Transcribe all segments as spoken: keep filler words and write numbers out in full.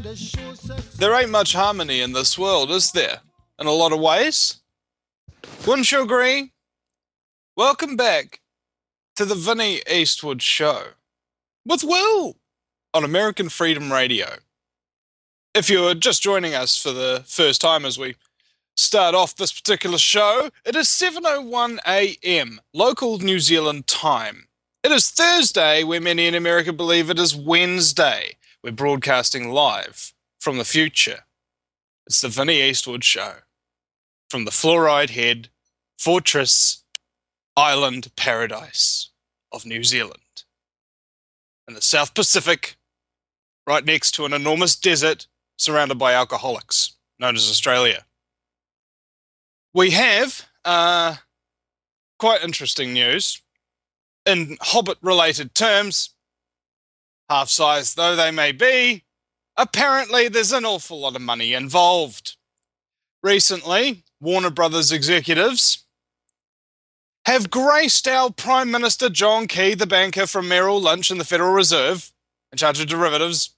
There ain't much harmony in this world, is there? In a lot of ways? Wouldn't you agree? Welcome back to the Vinnie Eastwood Show with Will on American Freedom Radio. If you're just joining us for the first time as we start off this particular show, it is seven oh one a m local New Zealand time. It is Thursday, where many in America believe it is Wednesday. We're broadcasting live from the future. It's the Vinnie Eastwood Show from the Fluoride Head Fortress Island Paradise of New Zealand in the South Pacific, right next to an enormous desert surrounded by alcoholics, known as Australia. We have uh, quite interesting news. In Hobbit-related terms, half-sized though they may be, apparently there's an awful lot of money involved. Recently, Warner Brothers executives have graced our Prime Minister John Key, the banker from Merrill Lynch and the Federal Reserve, in charge of derivatives,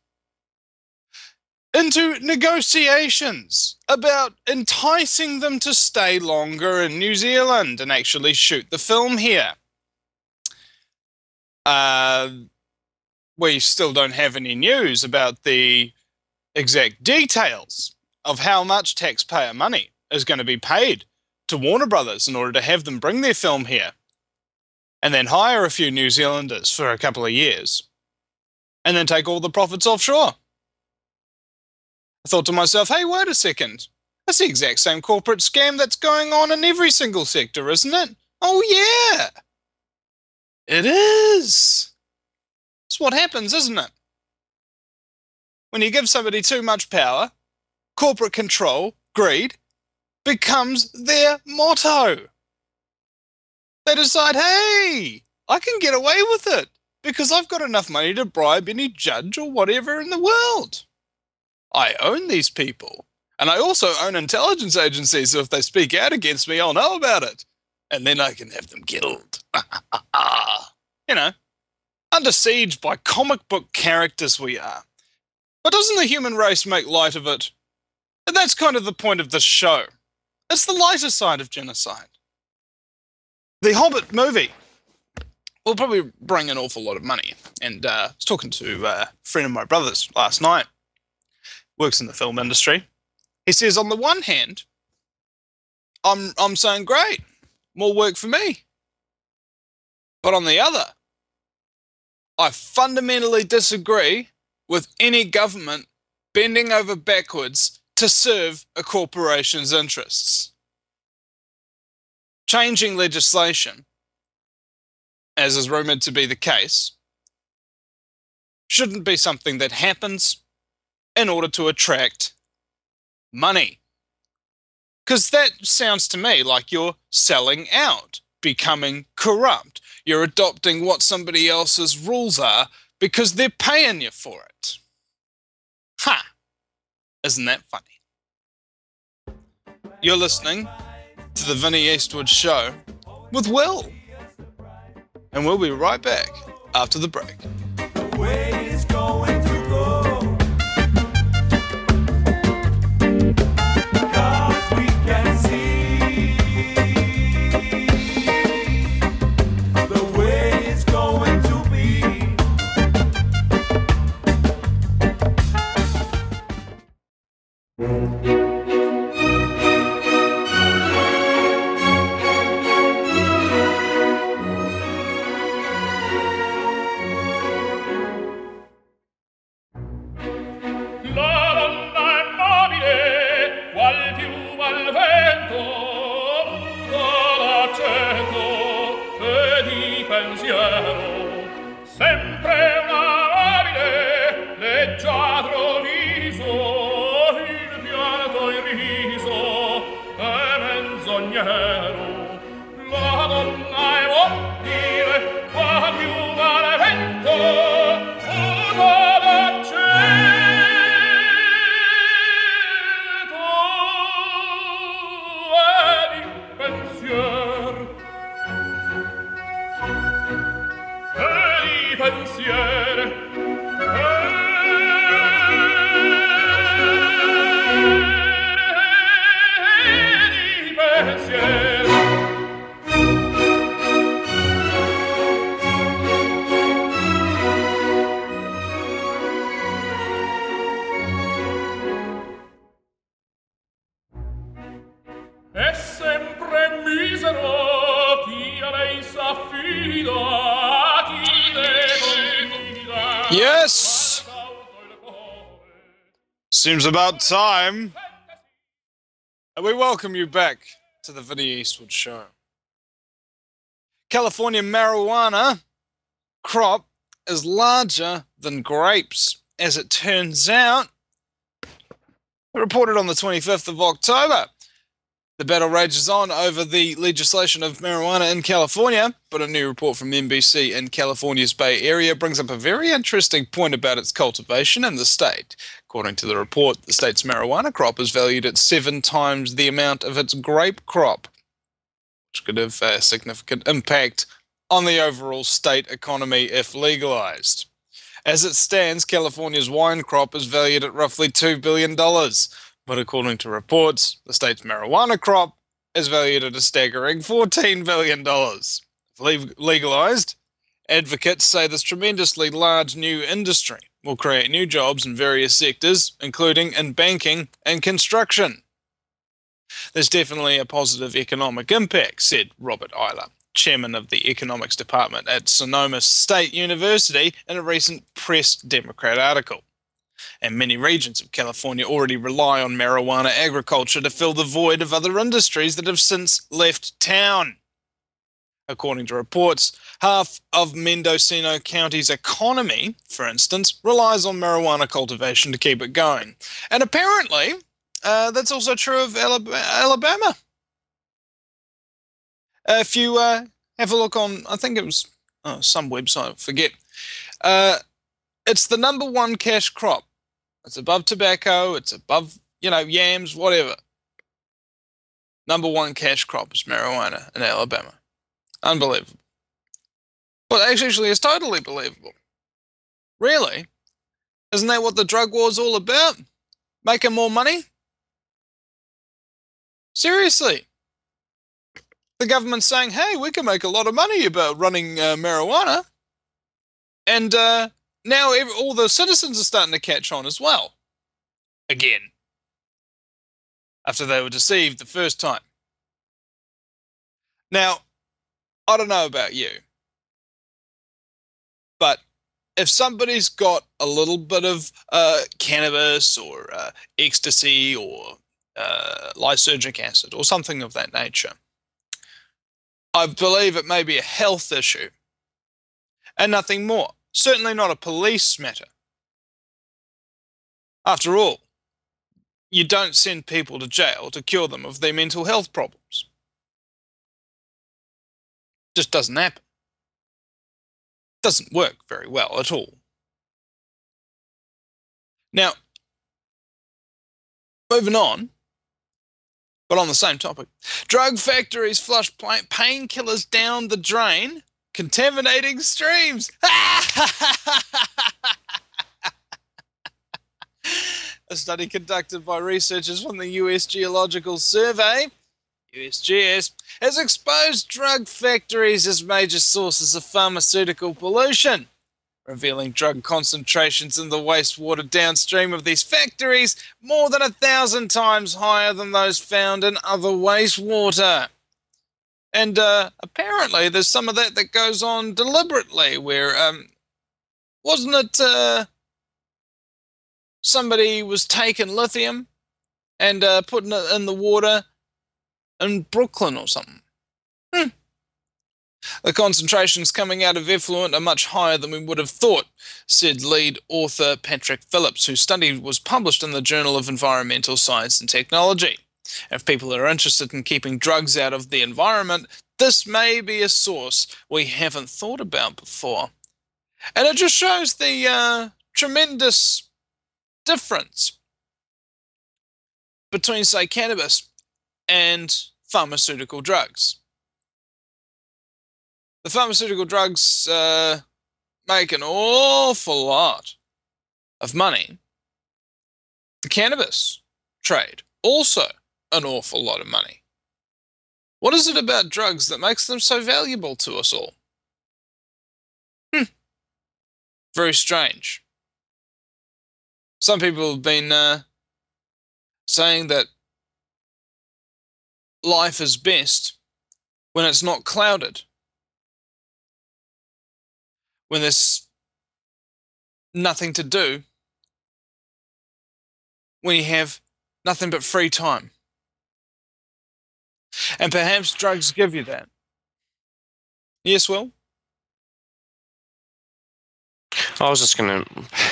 into negotiations about enticing them to stay longer in New Zealand and actually shoot the film here. Uh, we still don't have any news about the exact details of how much taxpayer money is going to be paid to Warner Brothers in order to have them bring their film here and then hire a few New Zealanders for a couple of years and then take all the profits offshore. I thought to myself, hey, wait a second. That's the exact same corporate scam that's going on in every single sector, isn't it? Oh, yeah. It is. It's what happens, isn't it? When you give somebody too much power, corporate control, greed, becomes their motto. They decide, hey, I can get away with it because I've got enough money to bribe any judge or whatever in the world. I own these people. And I also own intelligence agencies, so if they speak out against me, I'll know about it. And then I can have them killed. You know, under siege by comic book characters we are. But doesn't the human race make light of it? And that's kind of the point of this show. It's the lighter side of genocide. The Hobbit movie will probably bring an awful lot of money. And uh, I was talking to uh, a friend of my brother's last night, works in the film industry. He says, on the one hand, I'm I'm saying, great, more work for me. But on the other, I fundamentally disagree with any government bending over backwards to serve a corporation's interests. Changing legislation, as is rumoured to be the case, shouldn't be something that happens in order to attract money. Because that sounds to me like you're selling out, becoming corrupt. You're adopting what somebody else's rules are because they're paying you for it. Ha! Isn't that funny? You're listening to the Vinnie Eastwood Show with Will. And we'll be right back after the break. The way it's going to go. pensier Yes! Seems about time. And we welcome you back to the Vinny Eastwood Show. California marijuana crop is larger than grapes, as it turns out. Reported on the twenty-fifth of October. The battle rages on over the legislation of marijuana in California, but a new report from N B C in California's Bay Area brings up a very interesting point about its cultivation in the state. According to the report, the state's marijuana crop is valued at seven times the amount of its grape crop, which could have a significant impact on the overall state economy if legalized. As it stands, California's wine crop is valued at roughly two billion dollars. But according to reports, the state's marijuana crop is valued at a staggering fourteen billion dollars. If legalized, advocates say this tremendously large new industry will create new jobs in various sectors, including in banking and construction. There's definitely a positive economic impact, said Robert Eiler, chairman of the economics department at Sonoma State University, in a recent Press Democrat article. And many regions of California already rely on marijuana agriculture to fill the void of other industries that have since left town. According to reports, half of Mendocino County's economy, for instance, relies on marijuana cultivation to keep it going. And apparently, uh, that's also true of Alabama. Uh, if you uh, have a look on, I think it was oh, some website, I forget, uh, it's the number one cash crop. It's above tobacco, it's above, you know, yams, whatever. Number one cash crop is marijuana in Alabama. Unbelievable. Well, actually, it's totally believable. Really? Isn't that what the drug war's all about? Making more money? Seriously. The government's saying, hey, we can make a lot of money about running uh, marijuana. And uh, now every, all the citizens are starting to catch on as well. Again. After they were deceived the first time. Now, I don't know about you, but if somebody's got a little bit of uh, cannabis or uh, ecstasy or uh, lysergic acid or something of that nature, I believe it may be a health issue and nothing more. Certainly not a police matter. After all, you don't send people to jail to cure them of their mental health problems. Just doesn't happen. Doesn't work very well at all. Now, moving on, but on the same topic, drug factories flush painkillers down the drain, contaminating streams. A study conducted by researchers from the U S Geological Survey, U S G S, has exposed drug factories as major sources of pharmaceutical pollution, revealing drug concentrations in the wastewater downstream of these factories more than a thousand times higher than those found in other wastewater. And uh, apparently there's some of that that goes on deliberately, where, um, wasn't it uh, somebody was taking lithium and uh, putting it in the water in Brooklyn or something? Hmm. The concentrations coming out of effluent are much higher than we would have thought, said lead author Patrick Phillips, whose study was published in the Journal of Environmental Science and Technology. If people are interested in keeping drugs out of the environment, this may be a source we haven't thought about before. And it just shows the uh, tremendous difference between, say, cannabis and pharmaceutical drugs. The pharmaceutical drugs uh, make an awful lot of money. The cannabis trade, also an awful lot of money. What is it about drugs that makes them so valuable to us all? Hmm. Very strange. Some people have been uh, saying that life is best when it's not clouded. When there's nothing to do when you have nothing but free time. And perhaps drugs give you that. Yes, Will? I was just gonna,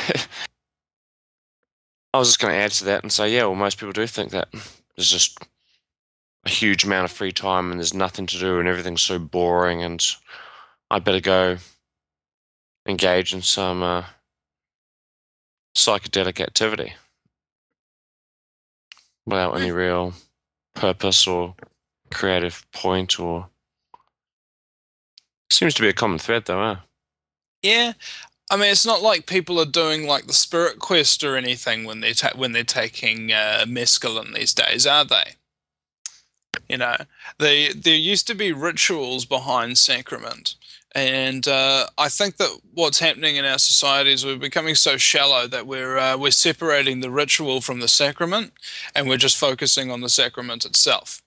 I was just gonna add to that and say, yeah, well, most people do think that there's just a huge amount of free time and there's nothing to do and everything's so boring, and I better go engage in some uh, psychedelic activity without any real purpose or creative point. Or seems to be a common thread, though, huh? Yeah. I mean, it's not like people are doing like the spirit quest or anything when they're ta- when they're taking uh, mescaline these days, are they? You know, they there used to be rituals behind sacrament, and uh, I think that what's happening in our society is we're becoming so shallow that we're uh, we're separating the ritual from the sacrament, and we're just focusing on the sacrament itself.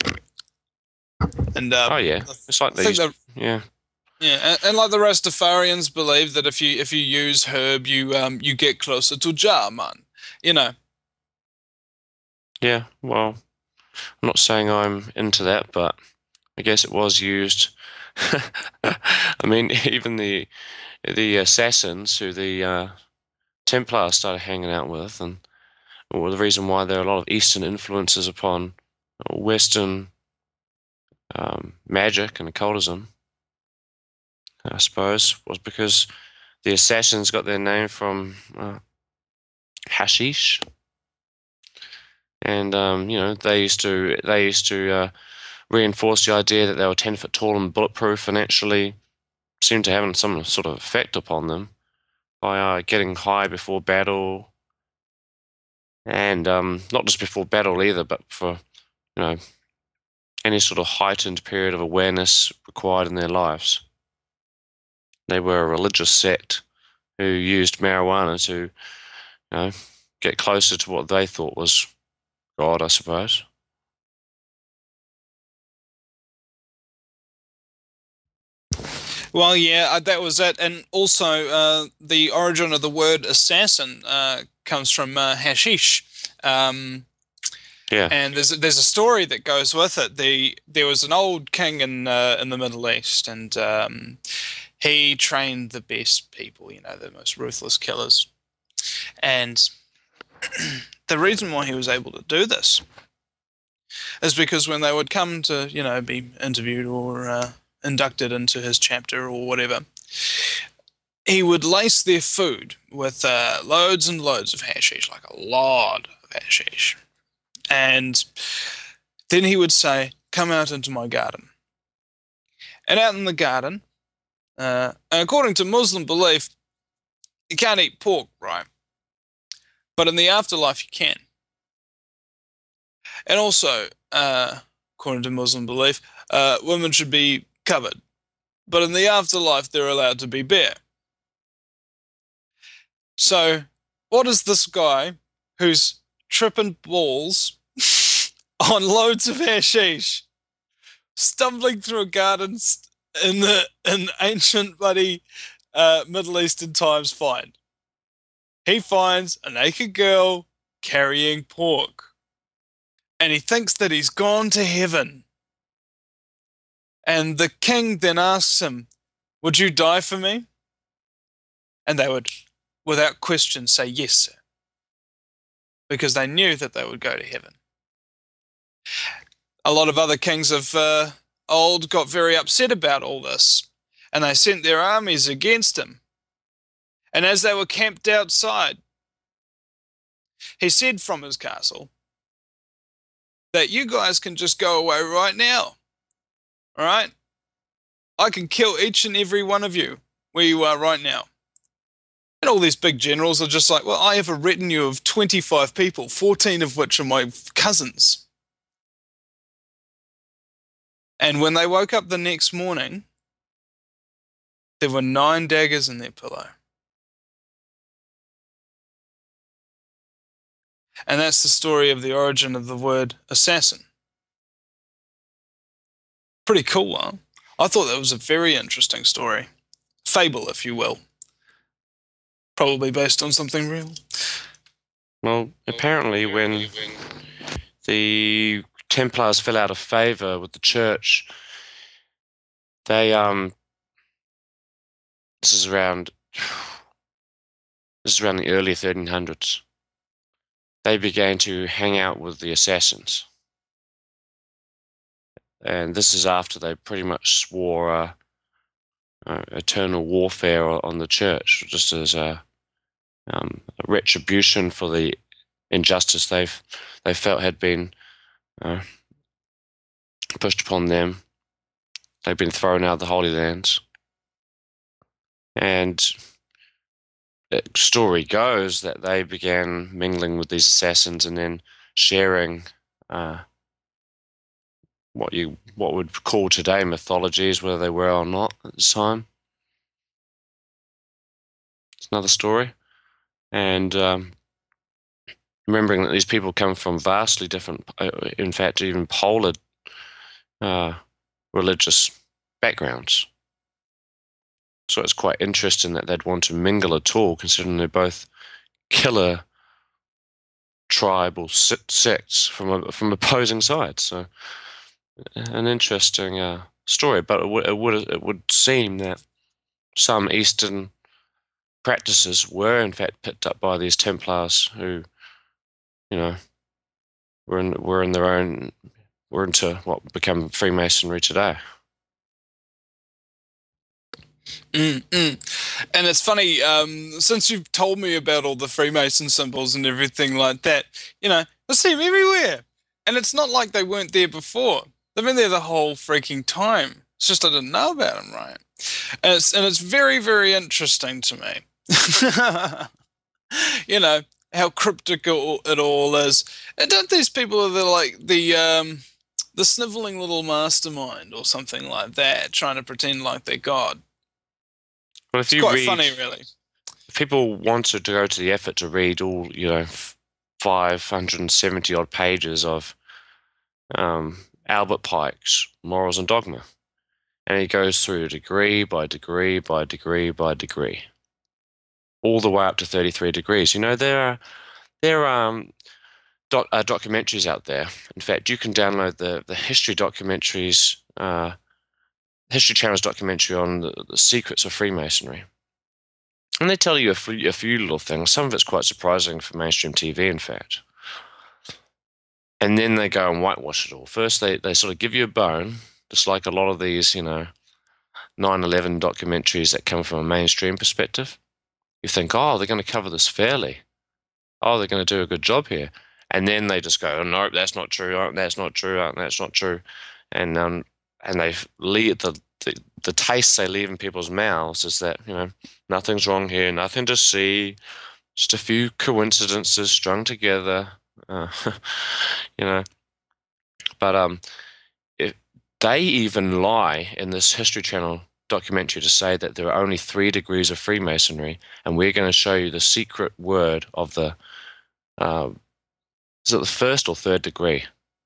And uh, Oh yeah, it's like I they think used, that yeah, yeah, and, and like the Rastafarians believe that if you if you use herb, you um you get closer to Jah, man. You know, yeah. Well, I'm not saying I'm into that, but I guess it was used. I mean, even the the assassins who the uh, Templars started hanging out with, and well, the reason why there are a lot of Eastern influences upon Western um, magic and occultism, I suppose, was because the assassins got their name from uh, hashish, and um, you know they used to they used to uh, reinforce the idea that they were ten foot tall and bulletproof, and actually seemed to have some sort of effect upon them by uh, getting high before battle, and um, not just before battle either, but for you know any sort of heightened period of awareness required in their lives. They were a religious sect who used marijuana to, you know, get closer to what they thought was God, I suppose. well, yeah, uh, that was it, and also uh, the origin of the word assassin uh, comes from uh, hashish. Um, Yeah, and there's a, there's a story that goes with it. The there was an old king in uh, in the Middle East, and um, he trained the best people, you know, the most ruthless killers. And the reason why he was able to do this is because when they would come to, you know, be interviewed or uh, inducted into his chapter or whatever, he would lace their food with uh, loads and loads of hashish, like a lot of hashish. And then he would say, "Come out into my garden." And out in the garden, uh, according to Muslim belief, you can't eat pork, right? But in the afterlife, you can. And also, uh, according to Muslim belief, uh, women should be covered. But in the afterlife, they're allowed to be bare. So, what is this guy who's tripping balls on loads of hashish, stumbling through a garden in the in ancient bloody uh, Middle Eastern times find? He finds a naked girl carrying pork, and he thinks that he's gone to heaven. And the king then asks him, "Would you die for me?" And they would, without question, say, "Yes, sir," because they knew that they would go to heaven. A lot of other kings of uh, old got very upset about all this, and they sent their armies against him. And as they were camped outside, he said from his castle that you guys can just go away right now. All right? I can kill each and every one of you where you are right now. And all these big generals are just like, well, I have a retinue of twenty-five people, fourteen of which are my cousins. And when they woke up the next morning, there were nine daggers in their pillow. And that's the story of the origin of the word assassin. Pretty cool, huh? I thought that was a very interesting story. Fable, if you will. Probably based on something real. Well, apparently, when the Templars fell out of favor with the church, they um, this is around this is around the early thirteen hundreds. They began to hang out with the assassins, and this is after they pretty much swore uh, uh, eternal warfare on the church, just as a, um, a retribution for the injustice they've they felt had been uh, pushed upon them. They've been thrown out of the Holy Lands, and the story goes that they began mingling with these assassins and then sharing uh, what you what would call today mythologies, whether they were or not at the time. It's another story, and um, remembering that these people come from vastly different, uh, in fact, even polar uh, religious backgrounds. So it's quite interesting that they'd want to mingle at all, considering they're both killer tribal sects from from opposing sides. So an interesting uh, story, but it would it would it would seem that some Eastern practices were in fact picked up by these Templars, who, you know, were in were in their own were into what become Freemasonry today. Mm, mm. And it's funny, um, since you've told me about all the Freemason symbols and everything like that, you know, I see them everywhere. And it's not like they weren't there before. They've been there the whole freaking time. It's just I didn't know about them, right? And it's and it's very, very interesting to me. You know, how cryptic it all it all is. And don't these people are the like the um the sniveling little mastermind or something like that, trying to pretend like they're God? Well, if It's you quite read, funny, really. if people wanted to go to the effort to read all, you know, five hundred seventy odd pages of um, Albert Pike's Morals and Dogma, and he goes through degree by degree by degree by degree, all the way up to thirty-three degrees. You know, there are there are um, doc, uh, documentaries out there. In fact, you can download the the history documentaries, uh, History Channel's documentary on the, the secrets of Freemasonry. And they tell you a few, a few little things. Some of it's quite surprising for mainstream T V, in fact. And then they go and whitewash it all. First, they, they sort of give you a bone, just like a lot of these, you know, nine eleven documentaries that come from a mainstream perspective. You think, oh, they're going to cover this fairly. Oh, they're going to do a good job here. And then they just go, oh, no, that's not true. Oh, that's not true. Oh, that's not true. And um, and they leave the, the the taste they leave in people's mouths is that, you know, nothing's wrong here, nothing to see, just a few coincidences strung together, uh, you know. But um, if they even lie in this History Channel documentary to say that there are only three degrees of Freemasonry, and we're going to show you the secret word of the, uh, is it the first or third degree?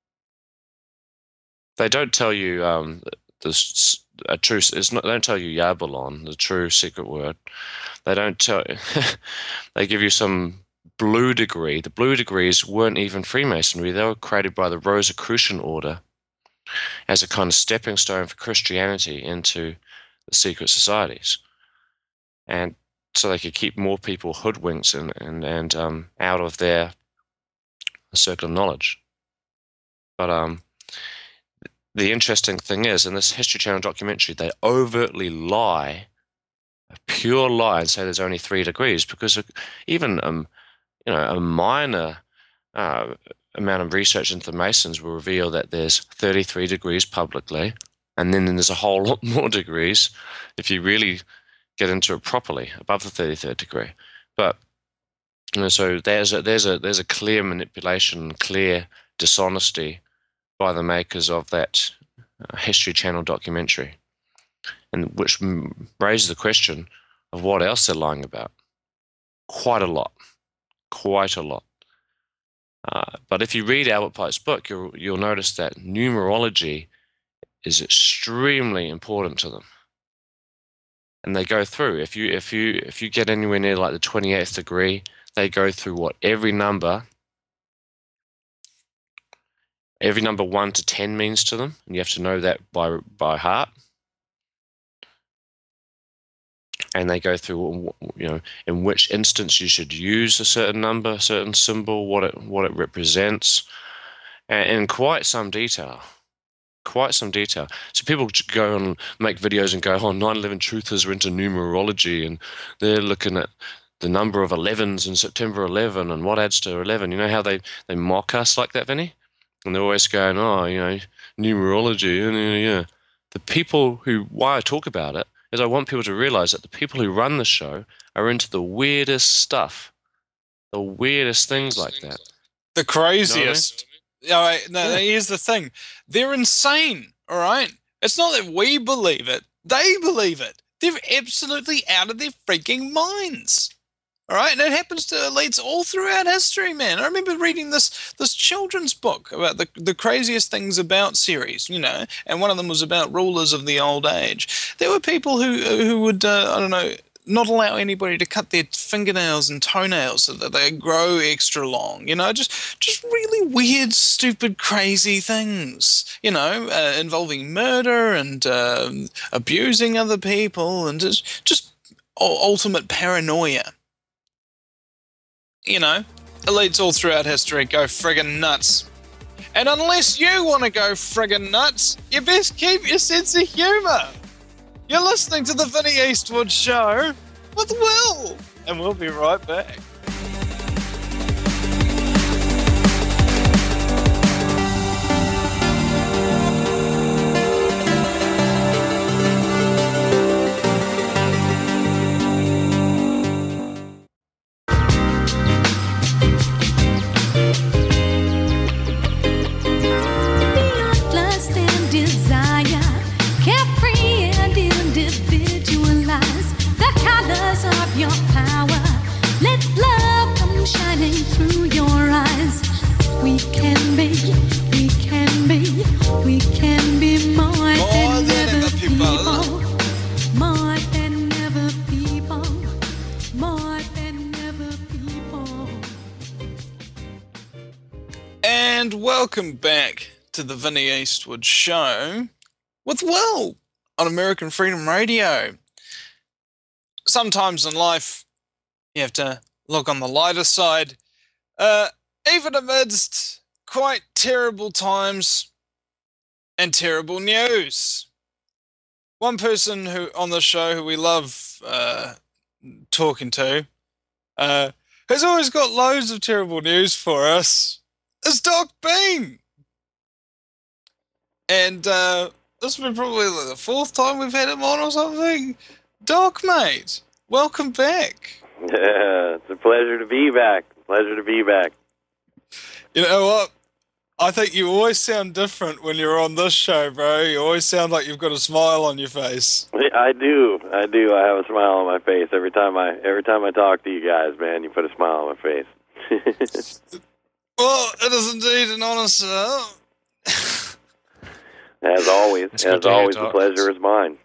They don't tell you um, this a true. It's not. They don't tell you Yabalon, the true secret word. They don't tell. They give you some blue degree. The blue degrees weren't even Freemasonry. They were created by the Rosicrucian order as a kind of stepping stone for Christianity into the secret societies, and so they could keep more people hoodwinked and and and um, out of their circle of knowledge. But um. The interesting thing is, in this History Channel documentary, they overtly lie, a pure lie, and say there's only three degrees, because even um, you know, a minor uh, amount of research into the Masons will reveal that there's thirty-three degrees publicly, and then there's a whole lot more degrees if you really get into it properly, above the thirty-third degree. But you know, so there's a there's a there's a clear manipulation, clear dishonesty by the makers of that uh, History Channel documentary, and which m- raises the question of what else they're lying about. Quite a lot, quite a lot. Uh, but if you read Albert Pike's book, you'll you'll notice that numerology is extremely important to them. and they go through. If you if you if you get anywhere near like the twenty-eighth degree, they go through what every number, every number one to ten means to them, and you have to know that by by heart. And they go through, you know, in which instance you should use a certain number, a certain symbol, what it what it represents, and in quite some detail. Quite some detail. So people go and make videos and go, oh, nine eleven truthers are into numerology, and they're looking at the number of elevens in September eleven and what adds to eleven. You know how they, they mock us like that, Vinny? And they're always going, oh, you know, numerology, yeah, yeah. The people who, why I talk about it, is I want people to realize that the people who run the show are into the weirdest stuff, the weirdest things like that. The craziest. You know what I mean? No, yeah. Here's the thing. They're insane, all right? It's not that we believe it. They believe it. They're absolutely out of their freaking minds. All right? And it happens to elites all throughout history, man. I remember reading this this children's book about the, the craziest things about series, you know, and one of them was about rulers of the old age. There were people who, who would, uh, I don't know, not allow anybody to cut their fingernails and toenails so that they grow extra long, you know, just just really weird, stupid, crazy things, you know, uh, involving murder and uh, abusing other people and just, just ultimate paranoia. You know, elites all throughout history go friggin' nuts. And unless you want to go friggin' nuts, you best keep your sense of humour. You're listening to the Vinny Eastwood Show with Will, and we'll be right back. Welcome back to the Vinny Eastwood Show with Will on American Freedom Radio. Sometimes in life, you have to look on the lighter side. Uh, even amidst quite terrible times and terrible news. One person who on the show who we love uh, talking to uh, has always got loads of terrible news for us. It's Doc Bean. And uh, this has been probably like the fourth time we've had him on or something. Doc, mate, welcome back. Yeah, it's a pleasure to be back. Pleasure to be back. You know what? I think you always sound different when you're on this show, bro. You always sound like you've got a smile on your face. I do. I do. I have a smile on my face every time I every time I talk to you guys, man. You put a smile on my face. Well, it is indeed an honor, sir. As always, It's as good to hear, always, the Doc. pleasure is mine.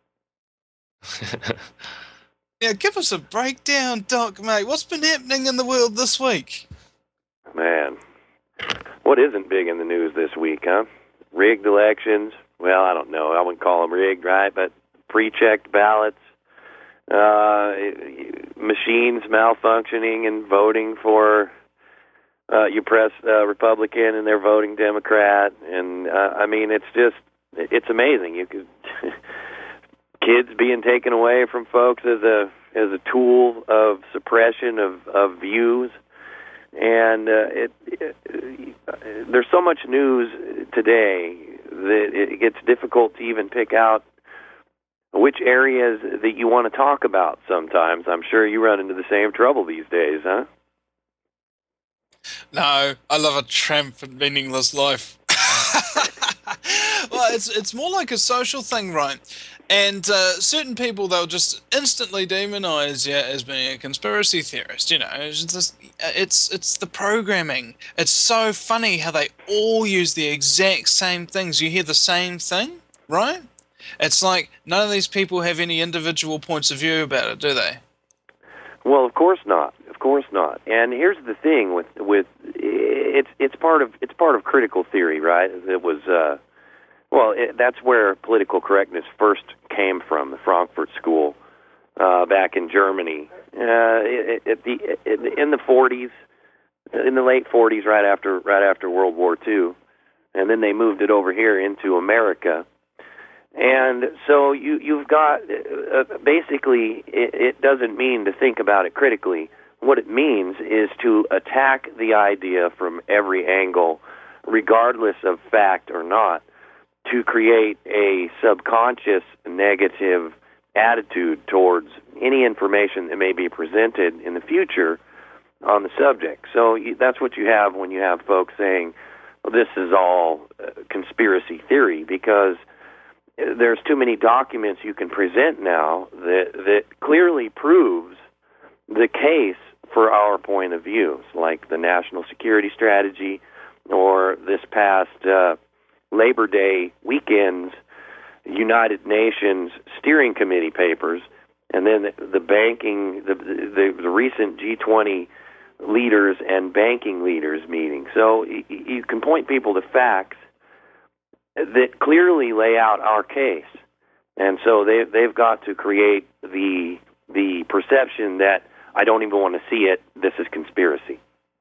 Yeah, give us a breakdown, Doc, mate. What's been happening in the world this week? Man, what isn't big in the news this week, huh? Rigged elections. Well, I don't know. I wouldn't call them rigged, right? But pre-checked ballots, uh, machines malfunctioning and voting for. Uh, you press uh, Republican and they're voting Democrat, and uh, I mean, it's just, it's amazing. You could kids being taken away from folks as a as a tool of suppression of, of views, and uh, it, it, it there's so much news today that it gets difficult to even pick out which areas that you want to talk about. Sometimes I'm sure you run into the same trouble these days, huh? No, I love a tramp and meaningless life. Well, it's it's more like a social thing, right? And uh, certain people, they'll just instantly demonize you as being a conspiracy theorist. You know, it's just, it's it's the programming. It's so funny how they all use the exact same things. You hear the same thing, right? It's like none of these people have any individual points of view about it, do they? Well, of course not. Of course not. And here's the thing with with it's it's part of it's part of critical theory, right? It was uh, well, it, that's where political correctness first came from, the Frankfurt School uh, back in Germany. Uh, it, the, in the forties, in the late forties, right after right after World War Two, and then they moved it over here into America. And so you, you've got, uh, basically, it, it doesn't mean to think about it critically. What it means is to attack the idea from every angle, regardless of fact or not, to create a subconscious negative attitude towards any information that may be presented in the future on the subject. So you, that's what you have when you have folks saying, well, this is all uh, conspiracy theory, because there's too many documents you can present now that that clearly proves the case for our point of view, like the national security strategy, or this past uh, Labor Day weekend's United Nations Steering Committee papers, and then the, the banking, the, the the recent G twenty leaders and banking leaders meeting. So you, you can point people to facts that clearly lay out our case, and so they they've got to create the the perception that I don't even want to see it. This is conspiracy.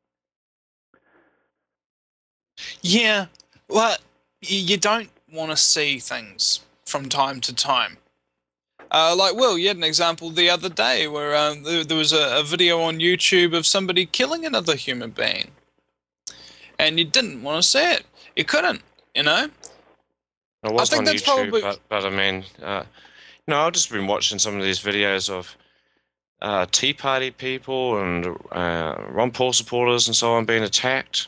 Yeah, well, you don't want to see things from time to time. Uh, like, Will, you had an example the other day where um, there, there was a, a video on YouTube of somebody killing another human being, and you didn't want to see it. You couldn't, you know. It was I think on that's YouTube, probably- but, but I mean, uh, you know, I've just been watching some of these videos of uh, Tea Party people and uh, Ron Paul supporters and so on being attacked.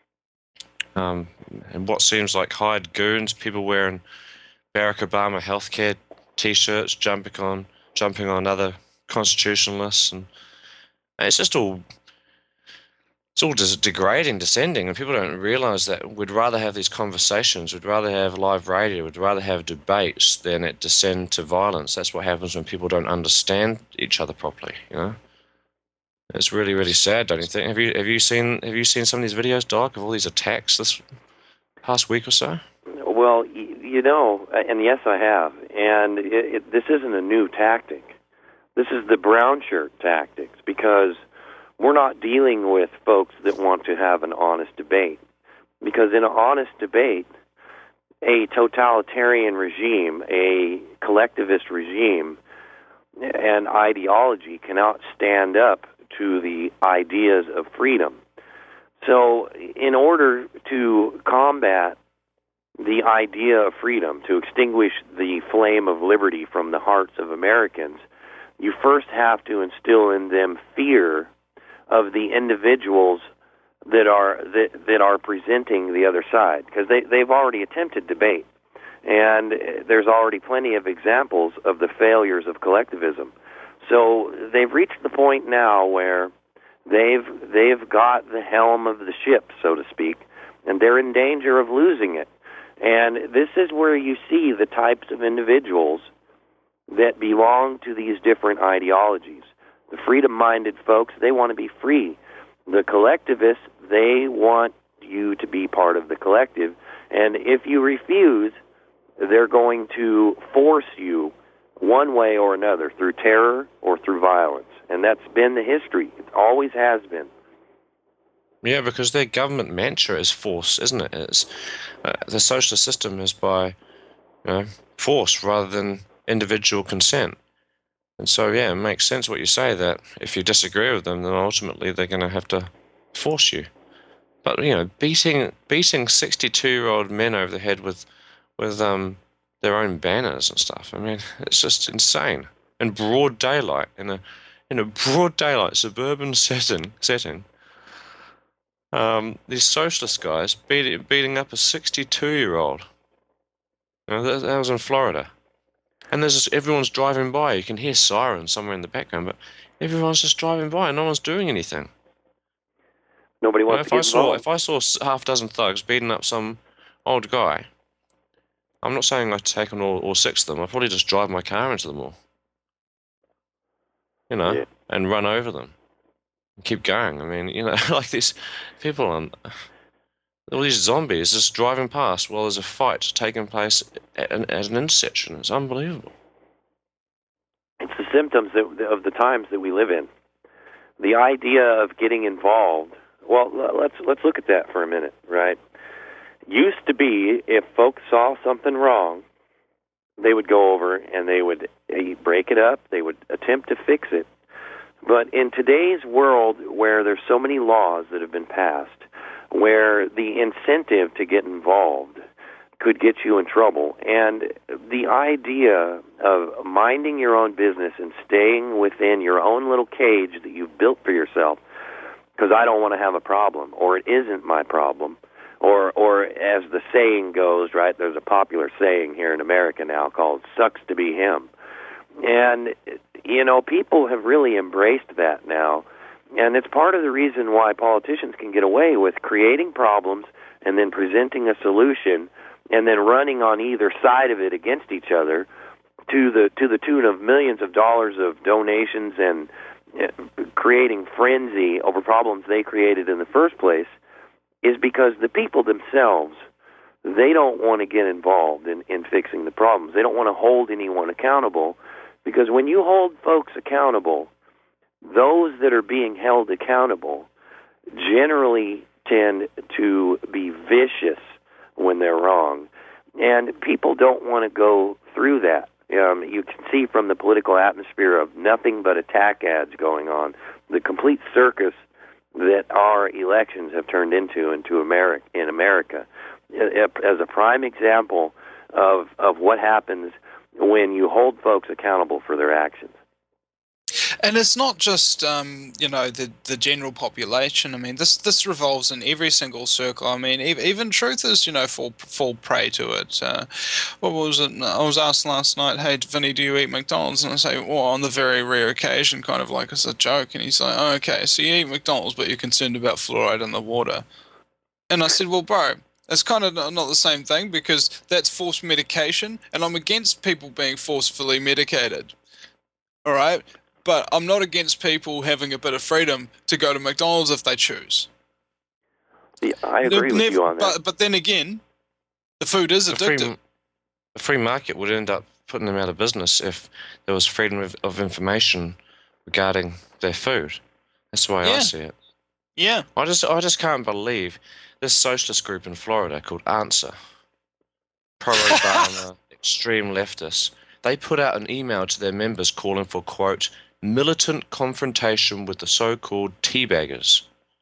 Um, and what seems like hired goons, people wearing Barack Obama healthcare T-shirts, jumping on jumping on other constitutionalists, and, and it's just all it's all just degrading, descending, and people don't realize that we'd rather have these conversations, we'd rather have live radio, we'd rather have debates than it descend to violence. That's what happens when people don't understand each other properly, you know? It's really, really sad, don't you think? Have you have you seen have you seen some of these videos, Doc, of all these attacks this past week or so? Well, y- you know, and yes, I have. And it, it, this isn't a new tactic. This is the brown shirt tactics, because we're not dealing with folks that want to have an honest debate. Because in an honest debate, a totalitarian regime, a collectivist regime, and ideology cannot stand up to the ideas of freedom. So in order to combat the idea of freedom, to extinguish the flame of liberty from the hearts of Americans, you first have to instill in them fear of the individuals that are that, that are presenting the other side, because they, they've already attempted debate, and there's already plenty of examples of the failures of collectivism. So they've reached the point now where they've they've got the helm of the ship, so to speak, and they're in danger of losing it. And this is where you see the types of individuals that belong to these different ideologies. The freedom-minded folks, they want to be free. The collectivists, they want you to be part of the collective. And if you refuse, they're going to force you one way or another, through terror or through violence. And that's been the history. It always has been. Yeah, because their government mantra is force, isn't it? It's, uh, the socialist system is by, you know, force rather than individual consent. And so, yeah, it makes sense what you say, that if you disagree with them, then ultimately they're going to have to force you. But, you know, beating beating sixty-two-year-old men over the head with with um their own banners and stuff, I mean, it's just insane. In broad daylight, in a in a broad daylight suburban setting, setting. Um, these socialist guys beating beating up a sixty-two-year-old. You know, that, that was in Florida. And there's just, everyone's driving by. You can hear sirens somewhere in the background, but everyone's just driving by and no one's doing anything. Nobody You know, wants if to I get saw involved. if I saw s- half a dozen thugs beating up some old guy, I'm not saying I take on all, all six of them. I probably just drive my car into them all, you know, Yeah. and run over them and keep going. I mean, you know, like these people on all these zombies just driving past while there's a fight taking place at an, at an intersection. It's unbelievable. It's the symptoms that, of the times that we live in. The idea of getting involved. Well, let's let's look at that for a minute, right? Used to be, if folks saw something wrong, they would go over and they would eh, break it up. They would attempt to fix it. But in today's world, where there's so many laws that have been passed, where the incentive to get involved could get you in trouble, and the idea of minding your own business and staying within your own little cage that you've built for yourself, because I don't want to have a problem, or it isn't my problem, or or as the saying goes, right, there's a popular saying here in America now called "sucks to be him." And, you know, people have really embraced that now. And it's part of the reason why politicians can get away with creating problems and then presenting a solution and then running on either side of it against each other to the to the tune of millions of dollars of donations and uh, creating frenzy over problems they created in the first place, is because the people themselves, they don't want to get involved in, in fixing the problems. They don't want to hold anyone accountable, because when you hold folks accountable, those that are being held accountable generally tend to be vicious when they're wrong. And people don't want to go through that. Um, you can see from the political atmosphere of nothing but attack ads going on, the complete circus that our elections have turned into into America, in America. As a prime example of, of what happens when you hold folks accountable for their actions. And it's not just, um, you know, the, the general population. I mean, this this revolves in every single circle. I mean, e- even truthers, you know, fall fall prey to it. Uh, what was it? I was asked last night, hey, Vinny, do you eat McDonald's? And I say, well, on the very rare occasion, kind of like as a joke. And he's like, oh, okay, so you eat McDonald's, but you're concerned about fluoride in the water. And I said, well, bro, it's kind of not not the same thing, because that's forced medication, and I'm against people being forcefully medicated. All right? But I'm not against people having a bit of freedom to go to McDonald's if they choose. Yeah, I agree with Never- you on that. But, but then again, the food is The free, addictive. the free market would end up putting them out of business if there was freedom of, of information regarding their food. That's the way I Yeah. see it. Yeah. I just I just can't believe this socialist group in Florida called Answer, pro-Obama, extreme leftists. They put out an email to their members calling for, quote, militant confrontation with the so-called teabaggers.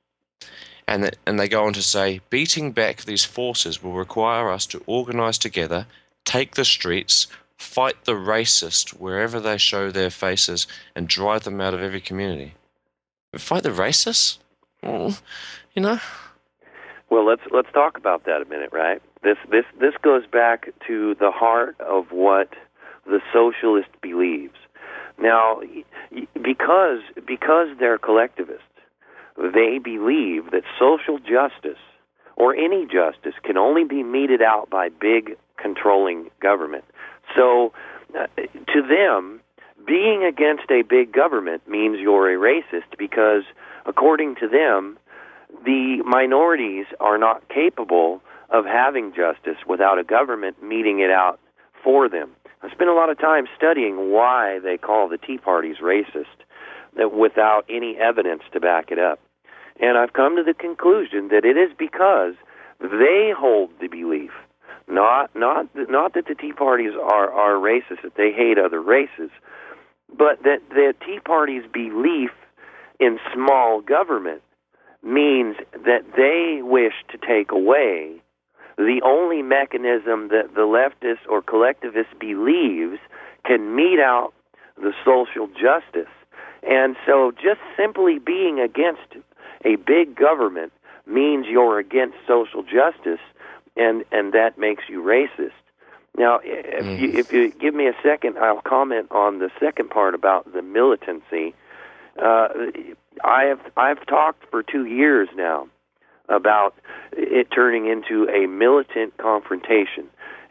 And, th- and they go on to say, beating back these forces will require us to organize together, take the streets, fight the racist wherever they show their faces, and drive them out of every community. Fight the racists? Well, you know? Well, let's let's talk about that a minute, right? This this this goes back to the heart of what the socialist believes. Now, because because they're collectivists, they believe that social justice, or any justice, can only be meted out by big controlling government. So, uh, to them, being against a big government means you're a racist, because, according to them, the minorities are not capable of having justice without a government meting it out for them. I spent a lot of time studying why they call the Tea Parties racist, that without any evidence to back it up. And I've come to the conclusion that it is because they hold the belief, not not not that the Tea Parties are, are racist, that they hate other races, but that the Tea Party's belief in small government means that they wish to take away the only mechanism that the leftist or collectivist believes can mete out the social justice. And so just simply being against a big government means you're against social justice, and, and that makes you racist. Now, if, Mm. you, if you give me a second, I'll comment on the second part about the militancy. Uh, I have I've talked for two years now about it turning into a militant confrontation.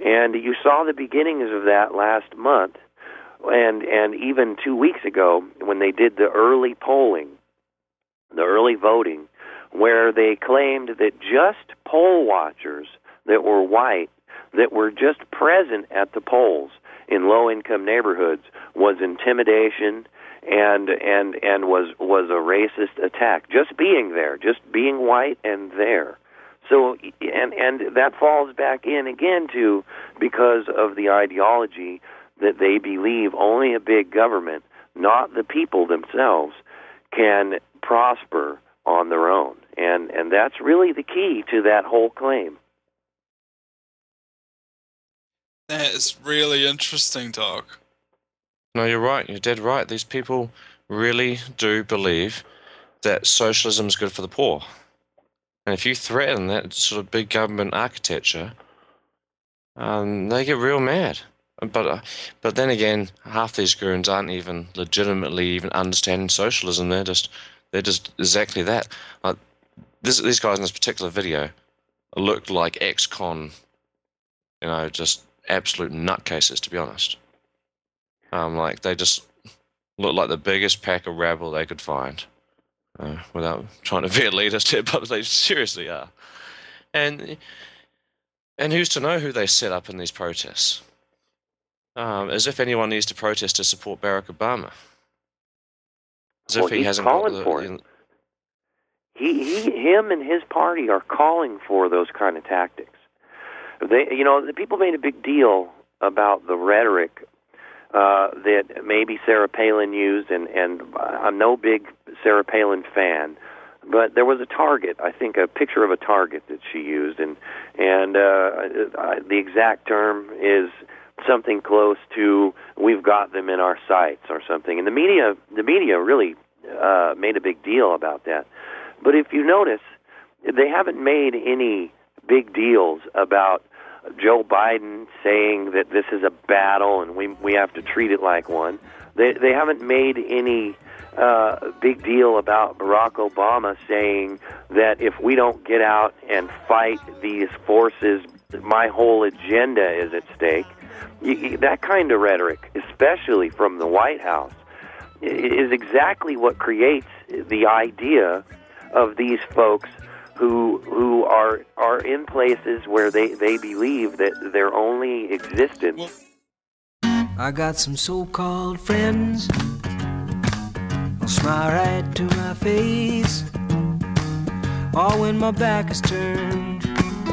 And you saw the beginnings of that last month, and and even two weeks ago when they did the early polling, the early voting, where they claimed that just poll watchers that were white, that were just present at the polls in low-income neighborhoods, was intimidation and and and was was a racist attack. Just being there, just being white and there. So and and that falls back in again to because of the ideology that they believe only a big government, not the people themselves, can prosper on their own. And and that's really the key to that whole claim. That is really interesting, Doc. No, you're right. You're dead right. These people really do believe that socialism is good for the poor. And if you threaten that sort of big government architecture, um, they get real mad. But uh, but then again, half these goons aren't even legitimately even understanding socialism. They're just they're just exactly that. Like this, these guys in this particular video looked like ex-con, you know, just absolute nutcases, to be honest. Um, like they just looked like the biggest pack of rabble they could find. Uh, without trying to be elitist here, but they seriously are. And and who's to know who they set up in these protests? Um, as if anyone needs to protest to support Barack Obama. As well, if he he's hasn't calling got the, for it. He, he, him, and his party are calling for those kind of tactics. They, you know, the people made a big deal about the rhetoric uh, that maybe Sarah Palin used, and, and I'm no big Sarah Palin fan, but there was a target, I think, a picture of a target that she used, and and uh, the exact term is something close to "we've got them in our sights" or something. And the media, the media really uh, made a big deal about that. But if you notice, they haven't made any big deals about Joe Biden saying that this is a battle and we we have to treat it like one. They they haven't made any uh, big deal about Barack Obama saying that if we don't get out and fight these forces, my whole agenda is at stake. You, you, that kind of rhetoric, especially from the White House, is exactly what creates the idea of these folks who who are are in places where they, they believe that their only existence. I got some so-called friends, they'll smile right to my face, all when my back is turned.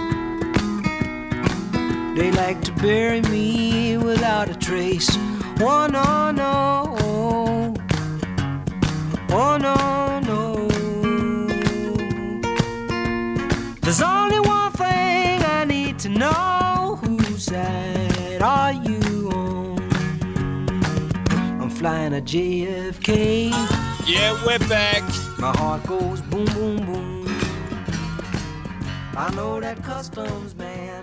They like to bury me without a trace. Oh no, no, oh no, no. There's only one thing I need to know. Whose side are you on? I'm flying a J F K. Yeah, we're back. My heart goes boom, boom, boom. I know that customs man.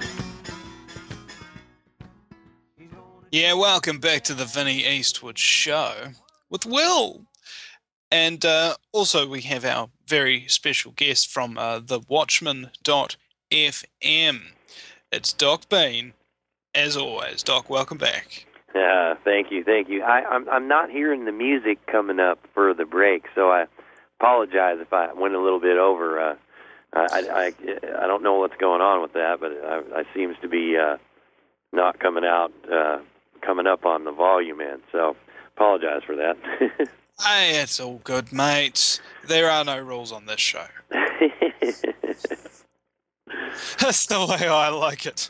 Yeah, welcome back to the Vinny Eastwood Show with Will. And uh, also we have our very special guest from uh, the Watchman dot F M. It's Doc Bean, as always. Doc, welcome back. Uh, thank you, thank you. I, I'm I'm not hearing the music coming up for the break, so I apologize if I went a little bit over. Uh, I, I I don't know what's going on with that, but it, it seems to be uh, not coming out, uh, coming up on the volume end. So apologize for that. Hey, it's all good, mate. There are no rules on this show. That's the way I like it.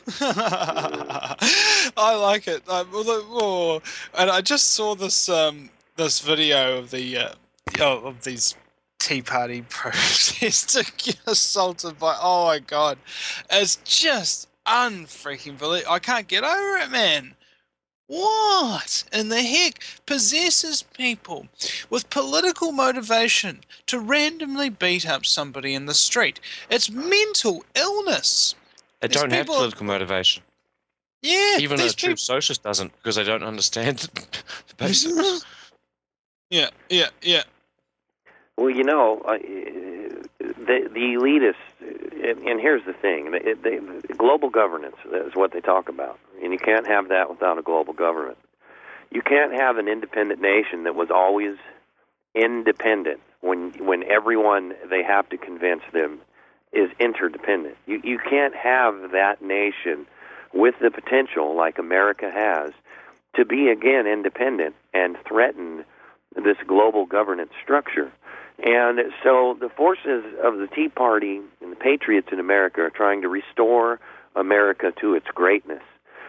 I like it. I, oh, and I just saw this um, this video of the uh, oh, of these Tea Party protests get assaulted by. Oh my god, it's just unfreaking believable. I can't get over it, man. What in the heck possesses people with political motivation to randomly beat up somebody in the street? It's mental illness. They These don't have people- political motivation. Yeah, Even a these true people- socialist doesn't, because they don't understand the basics. Yeah, yeah, yeah. Well, you know, uh, the, the elitists, and, and here's the thing, they, they, global governance is what they talk about, and you can't have that without a global government. You can't have an independent nation that was always independent when when everyone they have to convince them is interdependent. You you can't have that nation with the potential like America has to be again independent and threaten this global governance structure. And so the forces of the Tea Party and the patriots in America are trying to restore America to its greatness.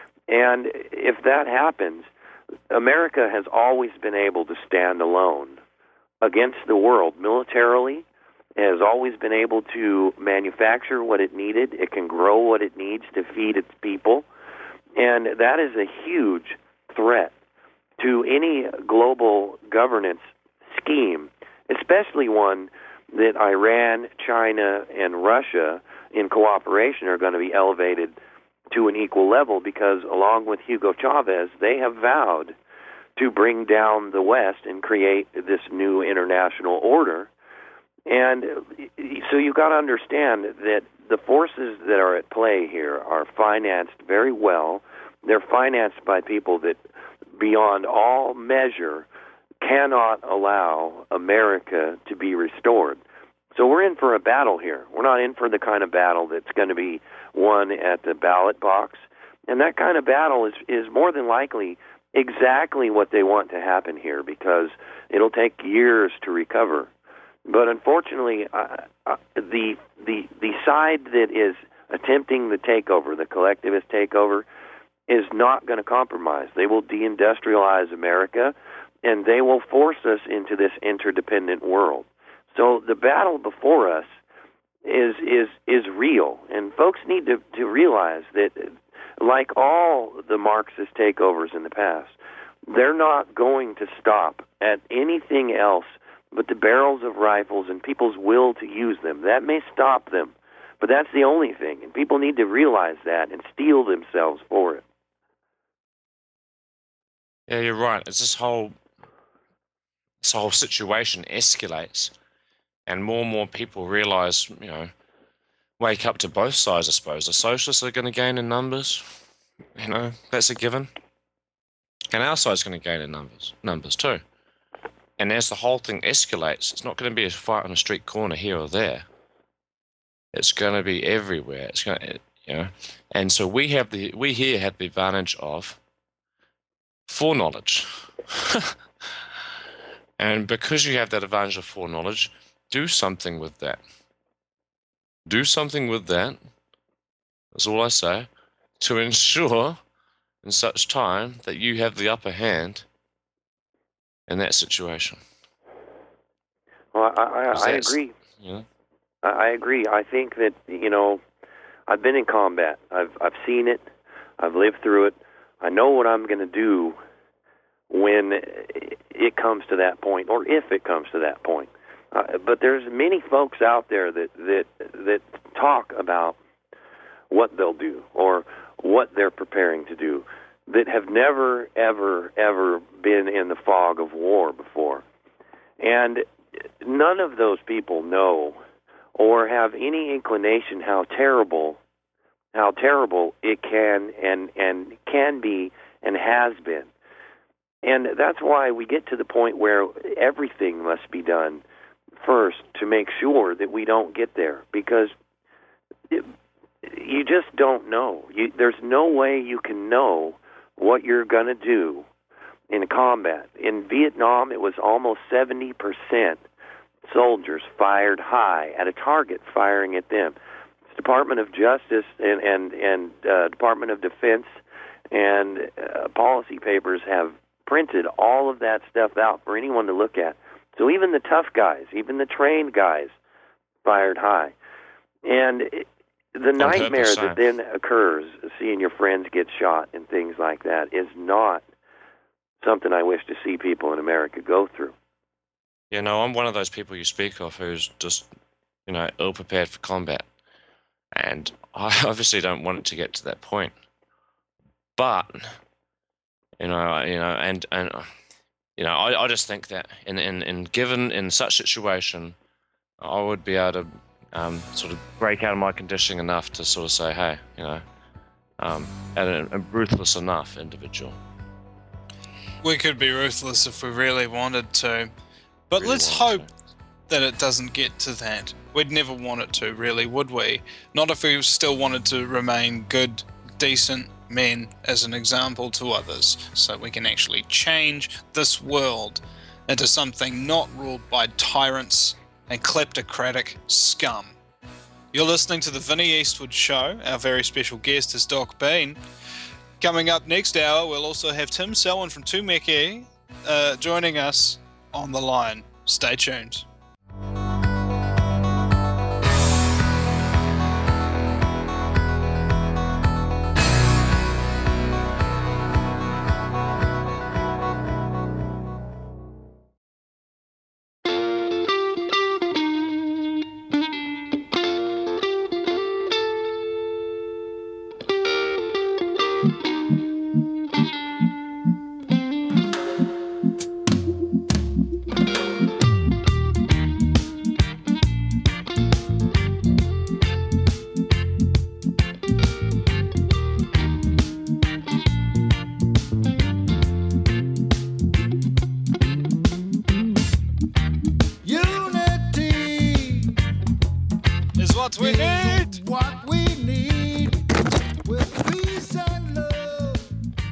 And if that happens, America has always been able to stand alone against the world militarily, has always been able to manufacture what it needed. It can grow what it needs to feed its people. And that is a huge threat to any global governance scheme, especially one that Iran, China, and Russia in cooperation are going to be elevated to an equal level because, along with Hugo Chavez, they have vowed to bring down the West and create this new international order. And so you've got to understand that the forces that are at play here are financed very well. They're financed by people that, beyond all measure, cannot allow America to be restored. So we're in for a battle here. We're not in for the kind of battle that's going to be won at the ballot box. And that kind of battle is, is more than likely exactly what they want to happen here because it'll take years to recover. But unfortunately, uh, uh, the the the side that is attempting the takeover, the collectivist takeover, is not going to compromise. They will deindustrialize America, and they will force us into this interdependent world. So the battle before us is is is real, and folks need to, to realize that, like all the Marxist takeovers in the past, they're not going to stop at anything else but the barrels of rifles and people's will to use them. That may stop them, but that's the only thing, and people need to realize that and steel themselves for it. Yeah, you're right. It's this whole this whole situation escalates, and more and more people realize, you know, wake up to both sides, I suppose. The socialists are going to gain in numbers, you know, that's a given. And our side's going to gain in numbers, numbers too. And as the whole thing escalates, it's not going to be a fight on a street corner here or there. It's going to be everywhere. It's going to, you know, and so we have the we here have the advantage of foreknowledge. And because you have that advantage of foreknowledge, do something with that. Do something with that. That's all I say. To ensure in such time that you have the upper hand in that situation. Well, I, I, I agree. Yeah. I, I agree. I think that, you know, I've been in combat. I've I've seen it. I've lived through it. I know what I'm going to do when it comes to that point, or if it comes to that point. Uh, but there's many folks out there that, that that talk about what they'll do or what they're preparing to do that have never, ever, ever been in the fog of war before. And none of those people know or have any inclination how terrible, how terrible it can and, and can be and has been. And that's why we get to the point where everything must be done first to make sure that we don't get there, because it, you just don't know. You, there's no way you can know what you're going to do in combat. In Vietnam, it was almost seventy percent soldiers fired high at a target, firing at them. Department of Justice and, and, and uh, Department of Defense and uh, policy papers have printed all of that stuff out for anyone to look at. So even the tough guys, even the trained guys, fired high. And it, the nightmare that then occurs, seeing your friends get shot and things like that, is not something I wish to see people in America go through. You know, I'm one of those people you speak of who's just, you know, ill-prepared for combat. And I obviously don't want it to get to that point. But, you know, you know, and, and you know, I, I just think that in, in, in given in such situation, I would be able to um, sort of break out of my conditioning enough to sort of say, hey, you know, um, and a, a ruthless enough individual. We could be ruthless if we really wanted to, but Really let's wanted hope to. that it doesn't get to that. We'd never want it to, really, would we? Not if we still wanted to remain good, decent men as an example to others, so we can actually change this world into something not ruled by tyrants and kleptocratic scum. You're listening to the Vinnie Eastwood Show. Our very special guest is Doc Bean. Coming up next hour, we'll also have Tim Selwyn from Tumeke uh, joining us on the line. Stay tuned. Unity Is what we need! is what we need. With peace and love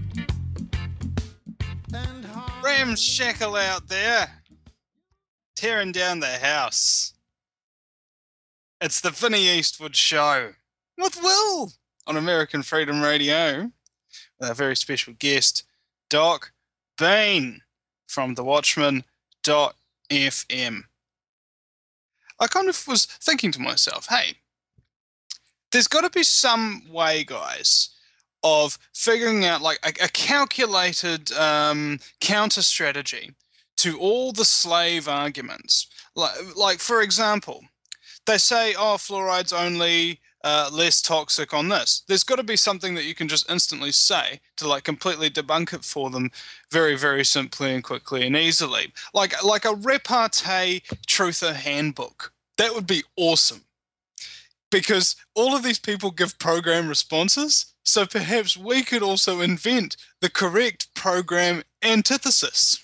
and harmony. Ramshackle out there, tearing down the house. It's the Vinnie Eastwood Show with Will on American Freedom Radio with our very special guest, Doc Bean from the Watchman dot F M. I kind of was thinking to myself, hey, there's got to be some way, guys, of figuring out like a, a calculated um, counter strategy to all the slave arguments. Like, like for example, they say, oh, fluoride's only uh, less toxic on this. There's got to be something that you can just instantly say to like completely debunk it for them very, very simply and quickly and easily. Like, like a repartee truther handbook. That would be awesome. Because all of these people give program responses, so perhaps we could also invent the correct program antithesis.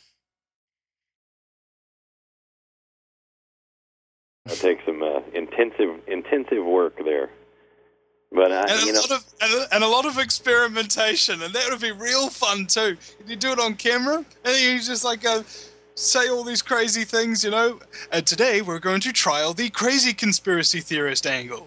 That takes some uh, intensive intensive work there. But I, And you a, know, lot of, and, a, and a lot of experimentation, and that would be real fun too. You do it on camera, and then you just like uh, say all these crazy things, you know. And today we're going to trial the crazy conspiracy theorist angle.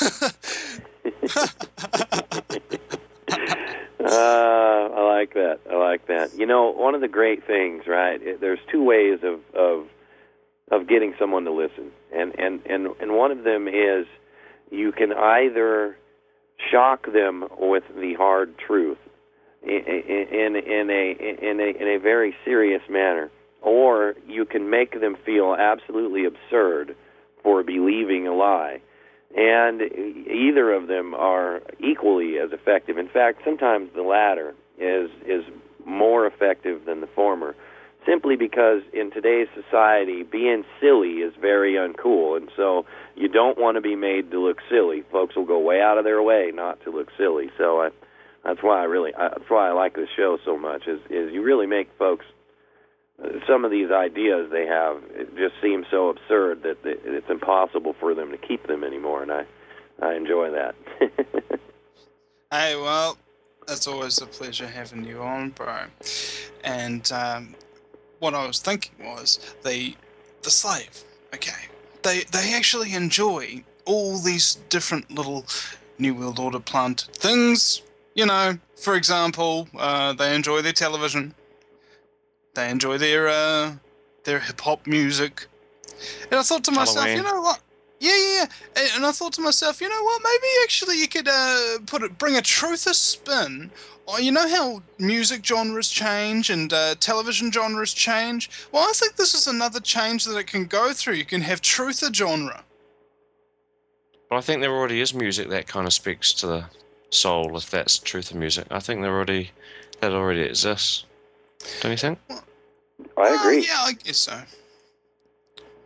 Uh, I like that. I like that. You know, one of the great things, right? It, there's two ways of, of of getting someone to listen, and and and and one of them is you can either shock them with the hard truth in, in in a in a in a very serious manner, or you can make them feel absolutely absurd for believing a lie. And either of them are equally as effective. In fact, sometimes the latter is is more effective than the former, simply because in today's society, being silly is very uncool, and so you don't want to be made to look silly. Folks will go way out of their way not to look silly. So I, that's why I really I, that's why I like this show so much. Is is you really make folks. Some of these ideas they have, it just seems so absurd that it's impossible for them to keep them anymore, and I, I enjoy that. Hey, well, it's always a pleasure having you on, bro. And um, what I was thinking was the the slave. Okay, they they actually enjoy all these different little New World Order plant things. You know, for example, uh, they enjoy their television. They enjoy their uh, their hip hop music, and I thought to myself, Halloween. you know what? Yeah, yeah, yeah. And- And I thought to myself, you know what? Maybe actually you could uh, put it, bring a truther spin. Or you know how music genres change and uh, television genres change. Well, I think this is another change that it can go through. You can have truther genre. But I think there already is music that kind of speaks to the soul, if that's truth of music. I think there already that already exists. Don't you think? I agree. Uh, yeah, I guess so.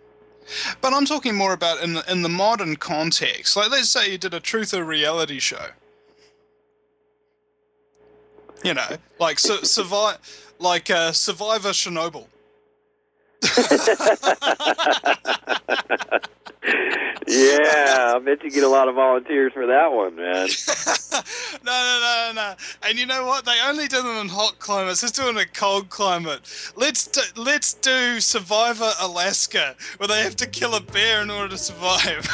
But I'm talking more about in the, in the modern context. Like, let's say you did a truth or reality show. You know, like su- survive, like uh, Survivor Chernobyl. Yeah, I bet you get a lot of volunteers for that one, man. no, no, no, no. And you know what? They only do them in hot climates. Let's do it in a cold climate. Let's do, let's do Survivor Alaska, where they have to kill a bear in order to survive.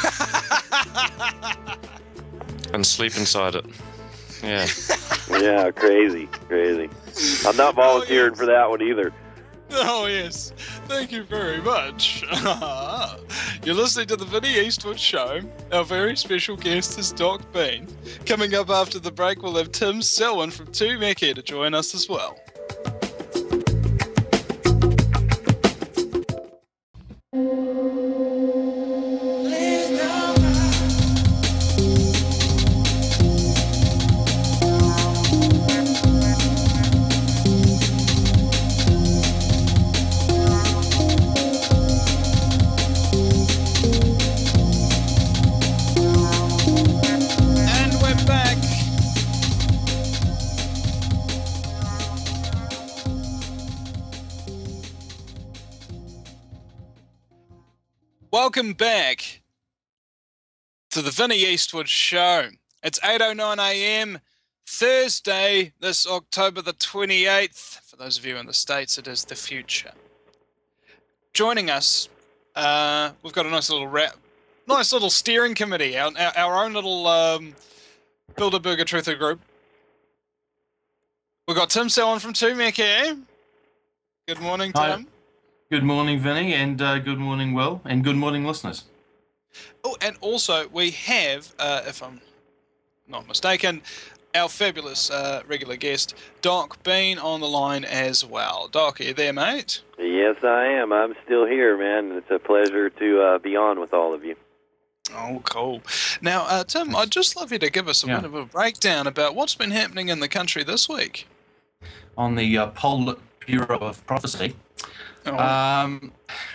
And sleep inside it. Yeah. Yeah, crazy, crazy. I'm not volunteering Oh, yes. for that one either. Oh, yes. Thank you very much. You're listening to the Vinnie Eastwood Show. Our very special guest is Doc Bean. Coming up after the break, we'll have Tim Selwyn from Two Meke to join us as well. And we're back. Welcome back to the Vinnie Eastwood Show. It's eight oh nine a.m. Thursday, this October the twenty-eighth. For those of you in the States, it is the future. Joining us, uh, we've got a nice little ra- nice little steering committee, our, our, our own little um, Bilderberger Truther group. We've got Tim Selwyn from Two Meke. Good morning, Hi. Tim. Good morning, Vinny, and uh, good morning, Will, and good morning, listeners. Oh, and also we have, uh, if I'm not mistaken, our fabulous uh, regular guest, Doc Bean, on the line as well. Doc, are you there, mate? Yes, I am. I'm still here, man. It's a pleasure to uh, be on with all of you. Oh, cool. Now, uh, Tim, I'd just love you to give us a Yeah. bit of a breakdown about what's been happening in the country this week. On the uh, Polar Bureau of Prophecy. Oh, Um,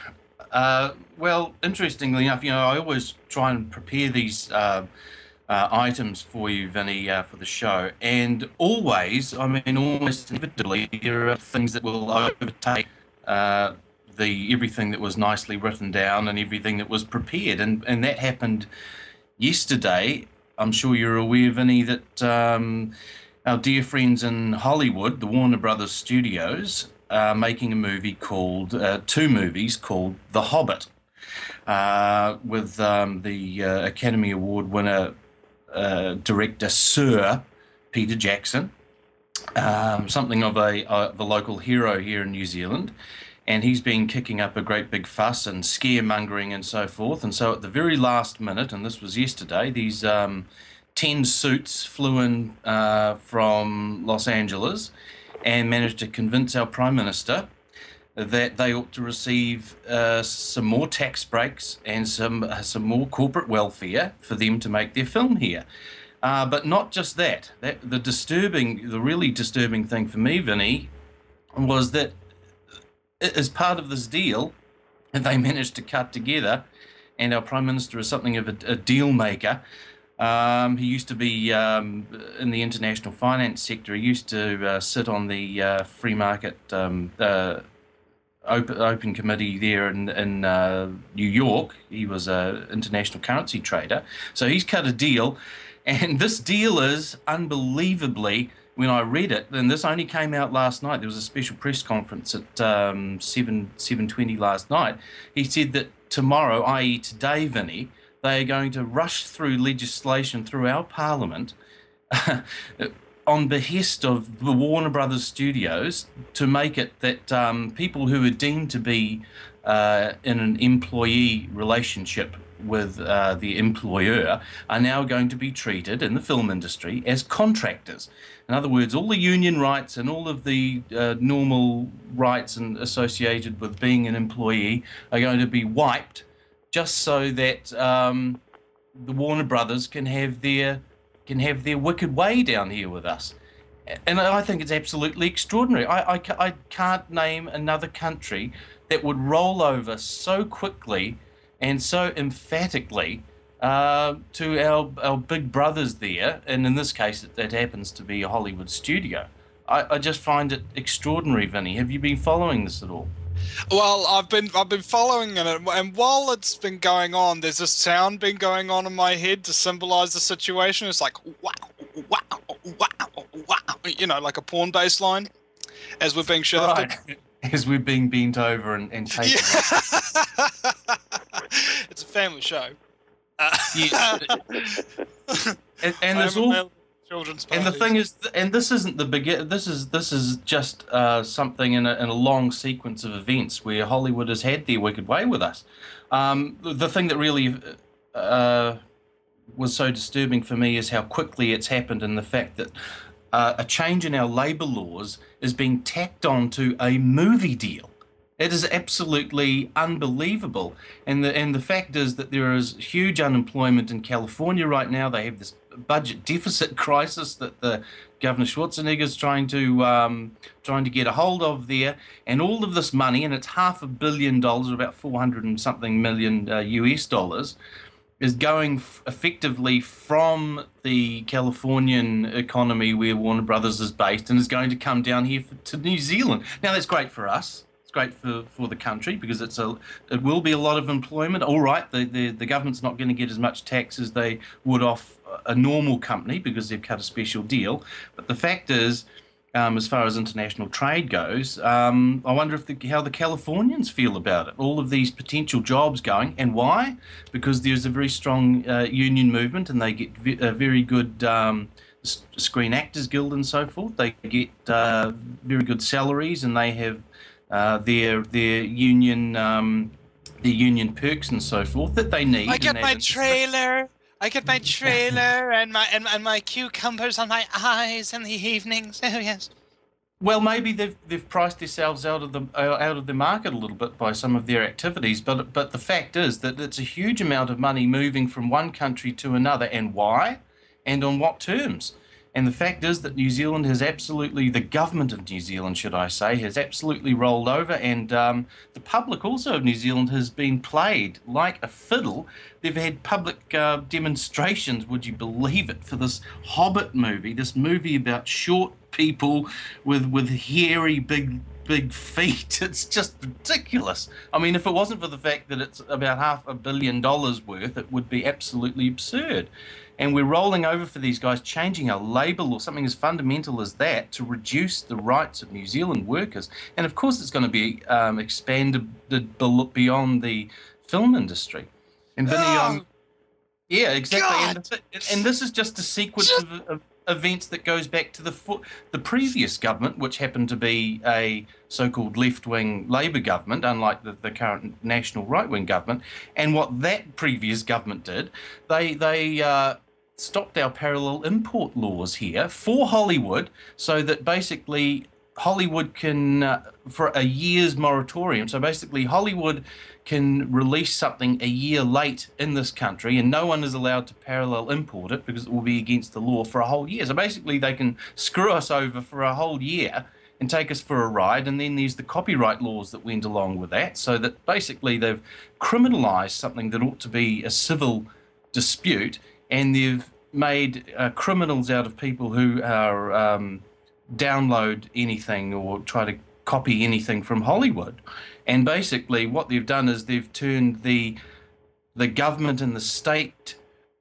uh, well, interestingly enough, you know, I always try and prepare these uh, uh, items for you, Vinny, uh, for the show, and always, I mean, almost inevitably, there are things that will overtake uh, the everything that was nicely written down and everything that was prepared, and and that happened yesterday. I'm sure you're aware, Vinny, that um, our dear friends in Hollywood, the Warner Brothers Studios, are making a movie called, uh, two movies called The Hobbit, uh, with um, the uh, Academy Award winner uh, director Sir Peter Jackson, um, something of a, of a local hero here in New Zealand. And he's been kicking up a great big fuss and scaremongering and so forth. And so at the very last minute, and this was yesterday, these um, ten suits flew in uh, from Los Angeles and managed to convince our Prime Minister that they ought to receive uh, some more tax breaks and some uh, some more corporate welfare for them to make their film here. Uh, but not just that. that. The disturbing, the really disturbing thing for me, Vinny, was that as part of this deal, they managed to cut together, and our Prime Minister is something of a, a deal maker. Um, he used to be um, in the international finance sector. He used to uh, sit on the uh, free market um, uh, open, open committee there in, in uh, New York. He was an international currency trader. So he's cut a deal, and this deal is unbelievably, when I read it, and this only came out last night, there was a special press conference at um, seven twenty last night. He said that tomorrow, that is today, Vinny, they are going to rush through legislation through our parliament on behest of the Warner Brothers Studios to make it that um, people who are deemed to be uh, in an employee relationship with uh, the employer are now going to be treated in the film industry as contractors. In other words, all the union rights and all of the uh, normal rights and associated with being an employee are going to be wiped, just so that um, the Warner Brothers can have their can have their wicked way down here with us. And I think it's absolutely extraordinary. I, I, I can't name another country that would roll over so quickly and so emphatically uh, to our, our big brothers there, and in this case, it, it happens to be a Hollywood studio. I, I just find it extraordinary, Vinny. Have you been following this at all? Well, I've been I've been following it, and while it's been going on, there's a sound been going on in my head to symbolise the situation. It's like wow, wow, wow, wow, you know, like a porn bass line as we're being shafted. Right. As we're being bent over and, and taken. Yeah. It's a family show. Uh, Yes. and and there's Home all. children's And the parties. thing is, and this isn't the begin. This is this is just uh, something in a, in a long sequence of events where Hollywood has had their wicked way with us. Um, the, the thing that really uh, was so disturbing for me is how quickly it's happened, and the fact that uh, a change in our labour laws is being tacked on to a movie deal. It is absolutely unbelievable, and the and the fact is that there is huge unemployment in California right now. They have this budget deficit crisis that the Governor Schwarzenegger is trying to um, trying to get a hold of there, and all of this money, and it's half a billion dollars, or about four hundred and something million uh, U S dollars, is going f- effectively from the Californian economy where Warner Brothers is based, and is going to come down here for, to New Zealand. Now that's great for us. It's great for, for the country because it's a it will be a lot of employment. All right, the, the, the government's not going to get as much tax as they would off a normal company because they've cut a special deal. But the fact is, um, as far as international trade goes, um, I wonder if the, how the Californians feel about it. All of these potential jobs going, and why? Because there's a very strong uh, union movement, and they get v- a very good um, s- Screen Actors Guild and so forth. They get uh, very good salaries, and they have uh, their their union um, their union perks and so forth that they need. I get and my that- trailer. I get my trailer and my and, and my cucumbers on my eyes in the evenings. Oh yes. Well, maybe they've they've priced themselves out of the uh, out of the market a little bit by some of their activities, but but the fact is that it's a huge amount of money moving from one country to another, and why, and on what terms. And the fact is that New Zealand has absolutely, the government of New Zealand, should I say, has absolutely rolled over, and um, the public also of New Zealand has been played like a fiddle. They've had public uh, demonstrations, would you believe it, for this Hobbit movie, this movie about short people with with hairy big big feet. It's just ridiculous. I mean, if it wasn't for the fact that it's about half a billion dollars worth, it would be absolutely absurd. And we're rolling over for these guys, changing our labour law, something as fundamental as that, to reduce the rights of New Zealand workers. And of course, it's going to be um, expanded beyond the film industry. And Vinny, Oh, um, yeah, exactly. And, God. the thi- and this is just a sequence of, of events that goes back to the fo- the previous government, which happened to be a so-called left-wing Labour government, unlike the, the current national right-wing government. And what that previous government did, they they uh, stopped our parallel import laws here for Hollywood, so that basically Hollywood can, uh, for a year's moratorium, so basically Hollywood can release something a year late in this country, and no one is allowed to parallel import it because it will be against the law for a whole year. So basically they can screw us over for a whole year and take us for a ride, and then there's the copyright laws that went along with that, so that basically they've criminalised something that ought to be a civil dispute, and they've made uh, criminals out of people who are um, download anything or try to copy anything from Hollywood. And basically what they've done is they've turned the the government and the state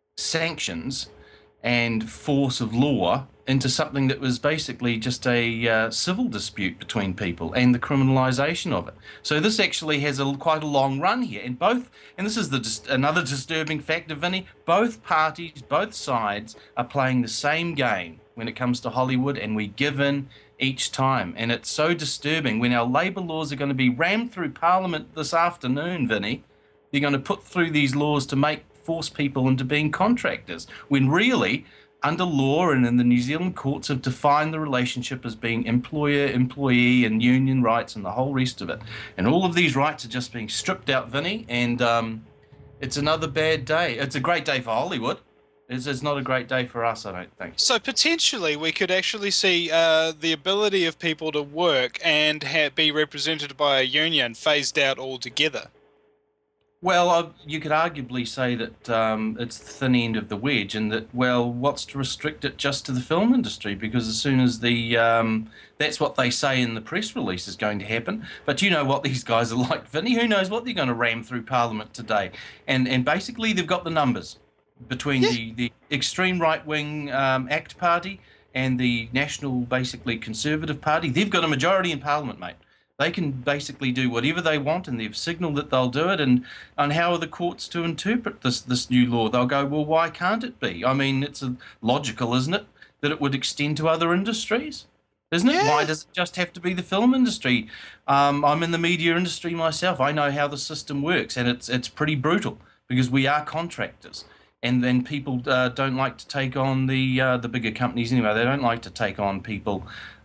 sanctions and force of law into something that was basically just a uh, civil dispute between people, and the criminalisation of it. So this actually has a quite a long run here, and both, and this is the dis- another disturbing factor, Vinny, both parties, both sides are playing the same game when it comes to Hollywood, and we give in each time. And it's so disturbing when our labour laws are going to be rammed through Parliament this afternoon, Vinny. They're going to put through these laws to make force people into being contractors, when really, under law and in the New Zealand courts, have defined the relationship as being employer, employee, and union rights and the whole rest of it. And all of these rights are just being stripped out, Vinny, and um, it's another bad day. It's a great day for Hollywood. It's, it's not a great day for us, I don't think. So potentially we could actually see uh, the ability of people to work and ha- be represented by a union phased out altogether. Well, I, you could arguably say that um, it's the thin end of the wedge, and that, well, what's to restrict it just to the film industry? Because as soon as the um, that's what they say in the press release is going to happen. But you know what these guys are like, Vinny. Who knows what they're going to ram through Parliament today? And and basically they've got the numbers between Yeah. the the extreme right wing um, ACT Party and the National, basically Conservative Party. They've got a majority in Parliament, mate. They can basically do whatever they want, and they've signalled that they'll do it. And, and how are the courts to interpret this this new law? They'll go, well, why can't it be? I mean, it's a, logical, isn't it, that it would extend to other industries? Isn't it? Yeah. Why does it just have to be the film industry? Um, I'm in the media industry myself. I know how the system works, and it's it's pretty brutal because we are contractors, and then people uh, don't like to take on the uh, the bigger companies anyway. They don't like to take on people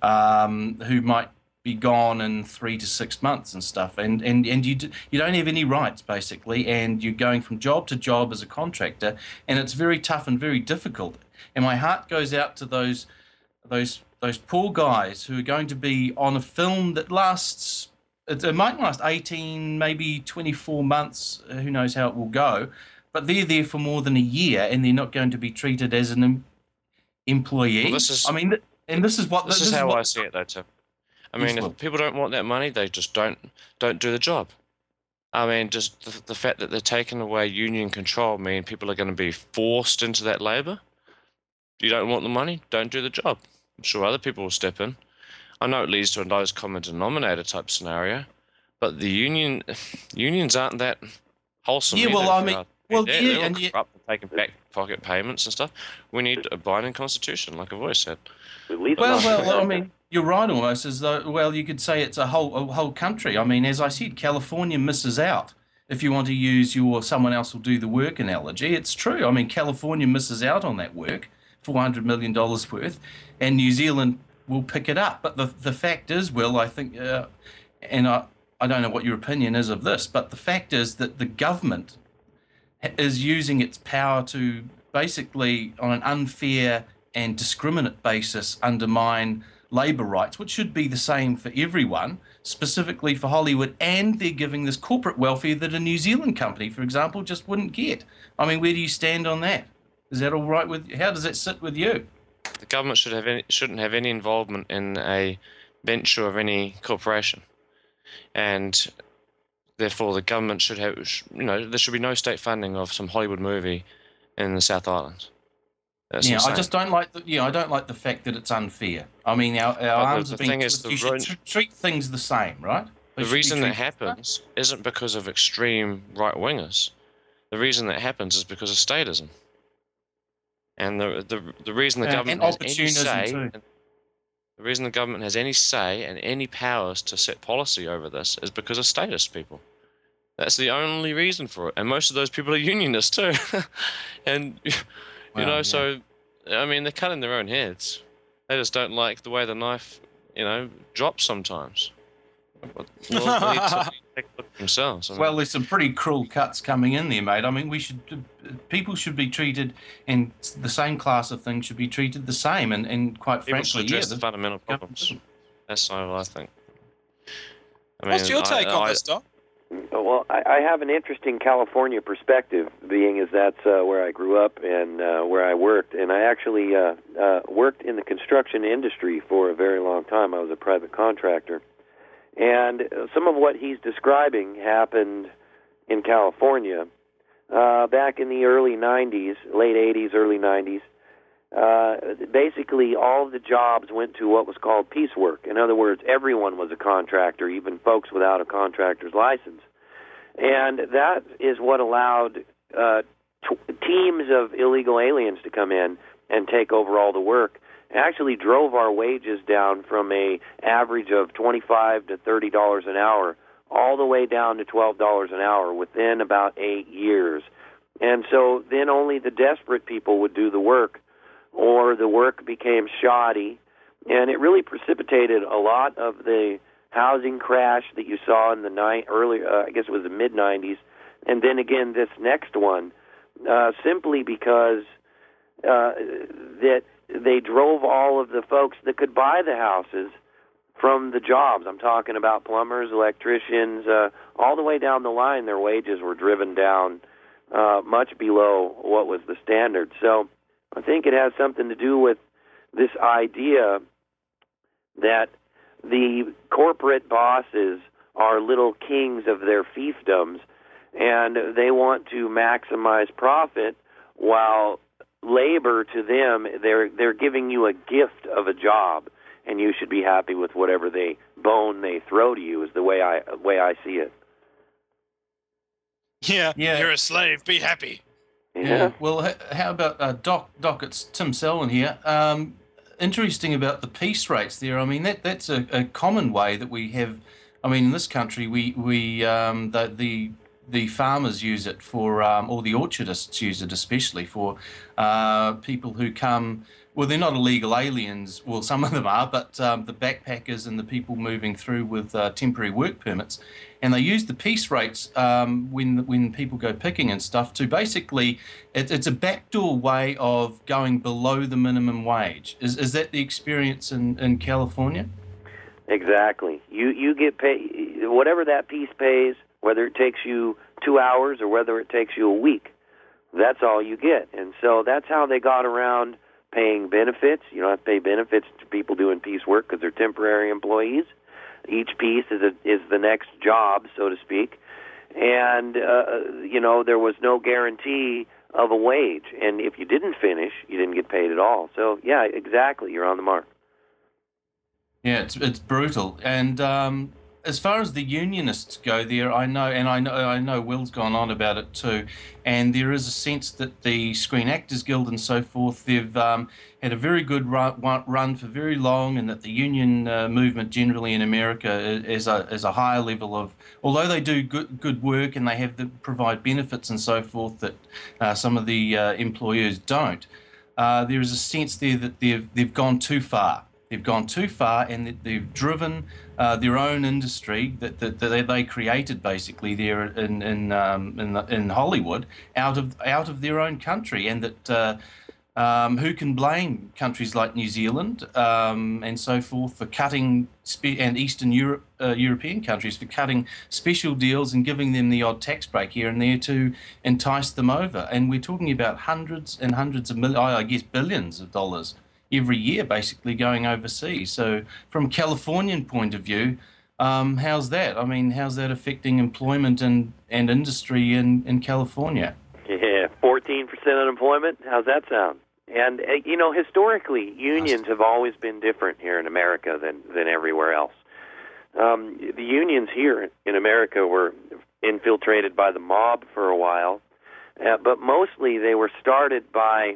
um, who might be gone in three to six months and stuff, and and and you d- you don't have any rights basically, and you're going from job to job as a contractor, and it's very tough and very difficult. And my heart goes out to those those those poor guys who are going to be on a film that lasts. It, it might last eighteen, maybe twenty-four months. uh, Who knows how it will go? But they're there for more than a year, and they're not going to be treated as an em- employee. Well, this is- I mean, th- and this is what This is how what, I see it, though, Tim. I mean, Yes, Will. if people don't want that money, they just don't don't do the job. I mean, just the, the fact that they're taking away union control mean people are going to be forced into that labour. You don't want the money, don't do the job. I'm sure other people will step in. I know it leads to a lowest common denominator type scenario, but the union unions aren't that wholesome. Yeah, either, well, I if you mean- ask me. well, they're, yeah, they're all and yet- corrupt and taking back pocket payments and stuff. We need a binding constitution, like I've always said. At least Well, not well, I America. mean, you're right almost as though, well, you could say it's a whole a whole country. I mean, as I said, California misses out. If you want to use your someone else will do the work analogy, it's true. I mean, California misses out on that work, four hundred million dollars worth, and New Zealand will pick it up. But the the fact is, Will, I think, uh, and I, I don't know what your opinion is of this, but the fact is that the government is using its power to basically, on an unfair and discriminate basis, undermine labour rights, which should be the same for everyone, specifically for Hollywood, and they're giving this corporate welfare that a New Zealand company, for example, just wouldn't get. I mean, where do you stand on that? Is that all right with? How does that sit with you? The government should have any, shouldn't have any involvement in a venture of any corporation, and therefore the government should have, sh- you know, there should be no state funding of some Hollywood movie in the South Island. That's Yeah, insane. I just don't like the. Yeah, I don't like the fact that it's unfair. I mean, our, our the- arms the have been. thing is, twisted. the You should ro- tr- treat things the same, right? They The should be reason that treated the same. happens isn't because of extreme right wingers. The reason that happens is because of statism. And the the the reason the Uh, government and has any opportunism say, too. and the reason the government has any say and any powers to set policy over this is because of statist people. That's the only reason for it, and most of those people are unionists too. And you Well, know, yeah. so I mean, they're cutting their own heads. They just don't like the way the knife, you know, drops sometimes. Well, they need to take a look at themselves. I mean, Well, there's some pretty cruel cuts coming in there, mate. I mean, we should, people should be treated, and the same class of things should be treated the same. And, and quite people should frankly, yeah, address the the fundamental government problems. doesn't. That's how I think. I What's your I- take on I- this, Doc? Well, I, I have an interesting California perspective, being as that's uh, where I grew up and uh, where I worked. And I actually uh, uh, worked in the construction industry for a very long time. I was a private contractor. And uh, some of what he's describing happened in California uh, back in the early nineties, late eighties, early nineties. Uh, basically, all of the jobs went to what was called piecework. In other words, everyone was a contractor, even folks without a contractor's license. And that is what allowed uh, t- teams of illegal aliens to come in and take over all the work. It actually drove our wages down from a average of twenty-five to thirty dollars an hour all the way down to twelve dollars an hour within about eight years. And so then only the desperate people would do the work, or the work became shoddy, and it really precipitated a lot of the housing crash that you saw in the ni- early, uh, I guess it was the mid nineties, and then again this next one, uh, simply because uh, that they drove all of the folks that could buy the houses from the jobs. I'm talking about plumbers, electricians, uh, all the way down the line. Their wages were driven down uh, much below what was the standard. So I think it has something to do with this idea that the corporate bosses are little kings of their fiefdoms, and they want to maximize profit, while labor to them, they're they're giving you a gift of a job, and you should be happy with whatever they bone they throw to you. Is the way I way I see it. Yeah, Yeah. you're a slave. Be happy. Yeah. Well, h- how about uh, Doc? Doc, it's Tim Selwyn here. Um, interesting about the piece rates there. I mean, that that's a, a common way that we have. I mean, in this country, we we um, the the the farmers use it for, um, or the orchardists use it especially for uh, people who come. Well, they're not illegal aliens. Well, some of them are, but um, the backpackers and the people moving through with uh, temporary work permits, and they use the piece rates um, when when people go picking and stuff to basically, it, it's a backdoor way of going below the minimum wage. Is is that the experience in, in California? Exactly. You you get paid whatever that piece pays, whether it takes you two hours or whether it takes you a week. That's all you get, and so that's how they got around paying benefits. You don't have to pay benefits to people doing piece work because they're temporary employees. Each piece is a, is the next job, so to speak. And, uh, you know, there was no guarantee of a wage. And if you didn't finish, you didn't get paid at all. So, yeah, exactly. You're on the mark. Yeah, it's it's brutal. And um, as far as the unionists go, there, I know, and I know, I know, Will's gone on about it too. And there is a sense that the Screen Actors Guild and so forth, they've um, had a very good run, run for very long, and that the union uh, movement generally in America is a is a higher level of, although they do good good work and they have to provide benefits and so forth that uh, some of the uh, employers don't. Uh, there is a sense there that they've they've gone too far. They've gone too far, and that they've driven uh, their own industry that, that, that they created basically there in in um, in, in Hollywood out of out of their own country, and that uh, um, who can blame countries like New Zealand um, and so forth for cutting spe- and Eastern Europe uh, European countries for cutting special deals and giving them the odd tax break here and there to entice them over. And we're talking about hundreds and hundreds of millions, I guess billions of dollars every year basically going overseas. So from a Californian point of view, um, how's that? I mean, how's that affecting employment and, and industry in, in California? Yeah, fourteen percent unemployment. How's that sound? And, uh, you know, historically, unions have always been different here in America than, than everywhere else. Um, the unions here in America were infiltrated by the mob for a while, uh, but mostly they were started by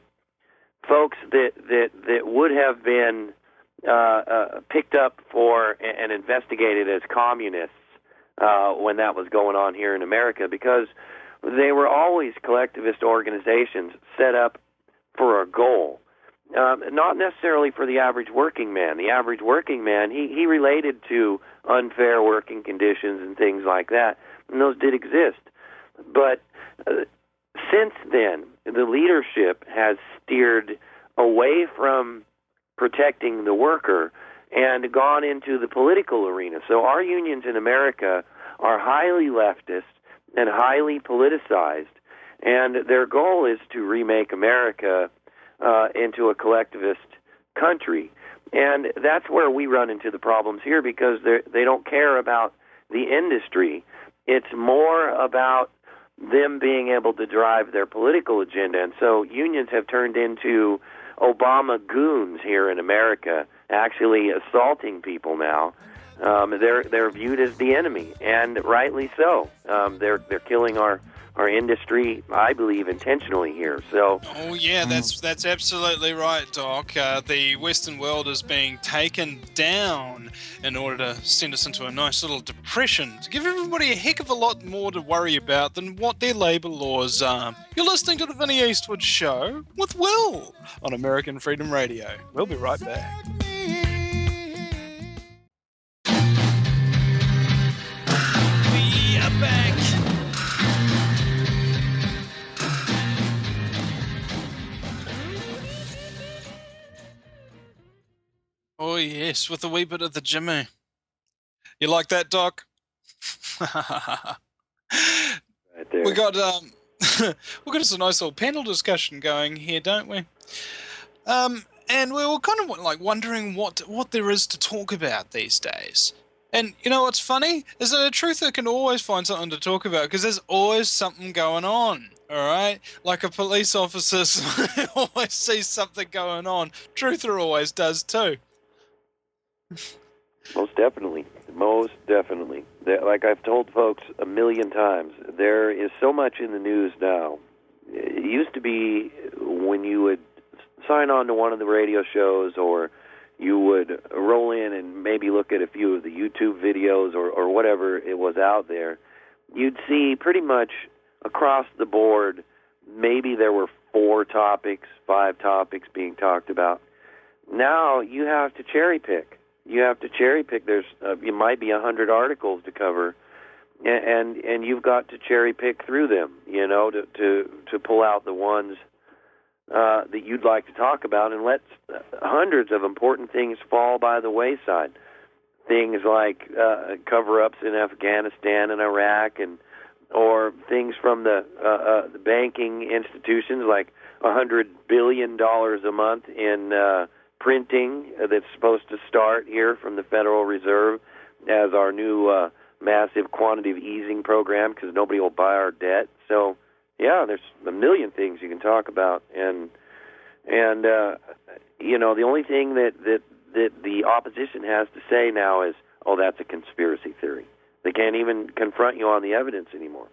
folks that, that, that would have been uh, uh, picked up for and investigated as communists uh, when that was going on here in America, because they were always collectivist organizations set up for a goal, um, not necessarily for the average working man. The average working man, he, he related to unfair working conditions and things like that, and those did exist. But uh, since then, the leadership has steered away from protecting the worker and gone into the political arena. So our unions in America are highly leftist and highly politicized, and their goal is to remake America uh, into a collectivist country. And that's where we run into the problems here, because they don't care about the industry. It's more about them being able to drive their political agenda. And so unions have turned into Obama goons here in America, actually assaulting people now. Um, they're they're viewed as the enemy, and rightly so. Um, they're they're killing our, our industry, I believe, intentionally here. So, oh yeah, that's that's absolutely right, Doc. Uh, the Western world is being taken down in order to send us into a nice little depression, to give everybody a heck of a lot more to worry about than what their labour laws are. You're listening to the Vinnie Eastwood Show with Will on American Freedom Radio. We'll be right back. We are back. Oh yes, with a wee bit of the Jimmy. You like that, Doc? Right there. we got um, we got us a nice little panel discussion going here, don't we? Um, and we were kind of like wondering what what there is to talk about these days. And you know what's funny is that a truther can always find something to talk about because there's always something going on. All right, like a police officer always sees something going on. Truther always does too. Most definitely. Most definitely. There- Like I've told folks a million times, there is so much in the news now. It used to be when you would sign on to one of the radio shows or you would roll in and maybe look at a few of the YouTube videos or, or whatever it was out there, you'd see pretty much across the board, maybe there were four topics, five topics being talked about. Now you have to cherry pick. You have to cherry pick. There's uh, it might be a hundred articles to cover, and, and and you've got to cherry pick through them. You know, to to to pull out the ones uh, that you'd like to talk about, and let hundreds of important things fall by the wayside. Things like uh, cover-ups in Afghanistan and Iraq, and or things from the uh, uh, the banking institutions, like a hundred billion dollars a month in uh, printing that's supposed to start here from the Federal Reserve as our new uh, massive quantitative easing program, because nobody will buy our debt. So, yeah, there's a million things you can talk about, and and uh, you know, the only thing that, that that the opposition has to say now is, oh, that's a conspiracy theory. They can't even confront you on the evidence anymore.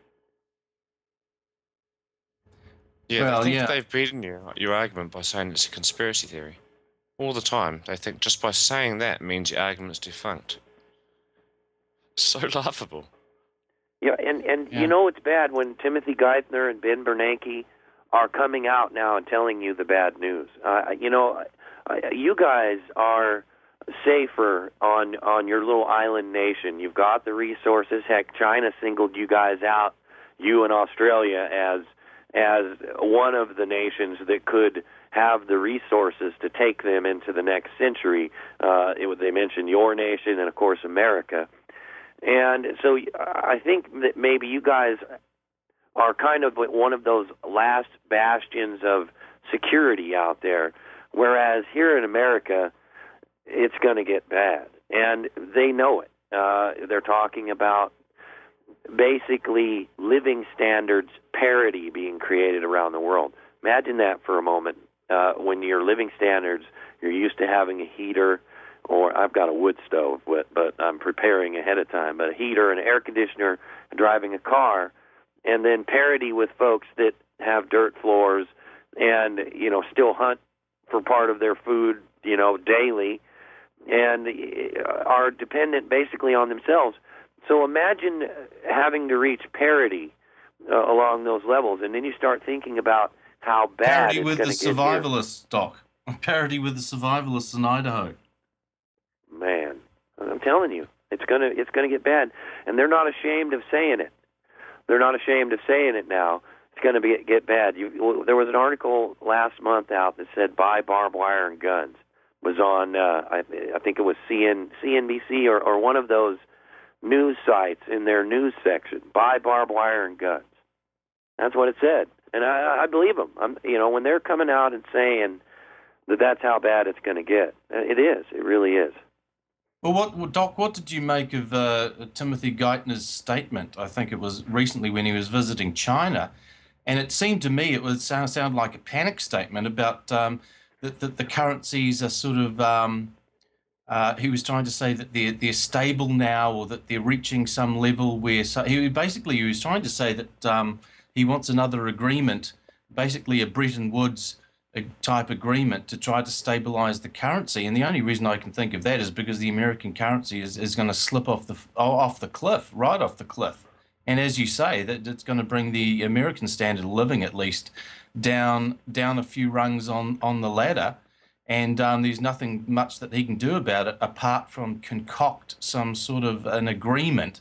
Yeah, Well, they think yeah. they've beaten you, your argument by saying it's a conspiracy theory. All the time, they think just by saying that means your argument's defunct. So laughable. Yeah, and, and Yeah. you know it's bad when Timothy Geithner and Ben Bernanke are coming out now and telling you the bad news. Uh, you know, uh, you guys are safer on on your little island nation. You've got the resources. Heck, China singled you guys out, you and Australia, as as one of the nations that could have the resources to take them into the next century. Uh, it, they mentioned your nation and, of course, America. And so I think that maybe you guys are kind of one of those last bastions of security out there, whereas here in America, it's going to get bad. And they know it. Uh, they're talking about basically living standards parity being created around the world. Imagine that for a moment. Uh, when your living standards, you're used to having a heater, or I've got a wood stove, but, but I'm preparing ahead of time, but a heater and an air conditioner, and driving a car, and then parity with folks that have dirt floors and, you know, still hunt for part of their food, you know, daily, and are dependent basically on themselves. So imagine having to reach parity uh, along those levels, and then you start thinking about how bad Parody it's with the going to get here. survivalists, Doc. Parody with the survivalists in Idaho. Man, I'm telling you, it's gonna it's gonna get bad, and they're not ashamed of saying it. They're not ashamed of saying it now. It's gonna be get bad. You, there was an article last month out that said buy barbed wire and guns. It was on uh, I, I think it was C N, C N B C or, or one of those news sites in their news section. Buy barbed wire and guns. That's what it said, and I, I believe them. I'm, you know, when they're coming out and saying that that's how bad it's going to get, it is. It really is. Well, what, what- Doc, what did you make of uh, Timothy Geithner's statement? I think it was recently when he was visiting China, and it seemed to me it would sound, sound like a panic statement about um, that, that the currencies are sort of. Um, uh, he was trying to say that they're they're stable now, or that they're reaching some level where. So he basically he was trying to say that um, he wants another agreement, basically a Bretton Woods a type agreement to try to stabilize the currency. And the only reason I can think of that is because the American currency is, is going to slip off the off the cliff, right off the cliff. And as you say, that it's going to bring the American standard of living at least down down a few rungs on, on the ladder. And um, there's nothing much that he can do about it apart from concoct some sort of an agreement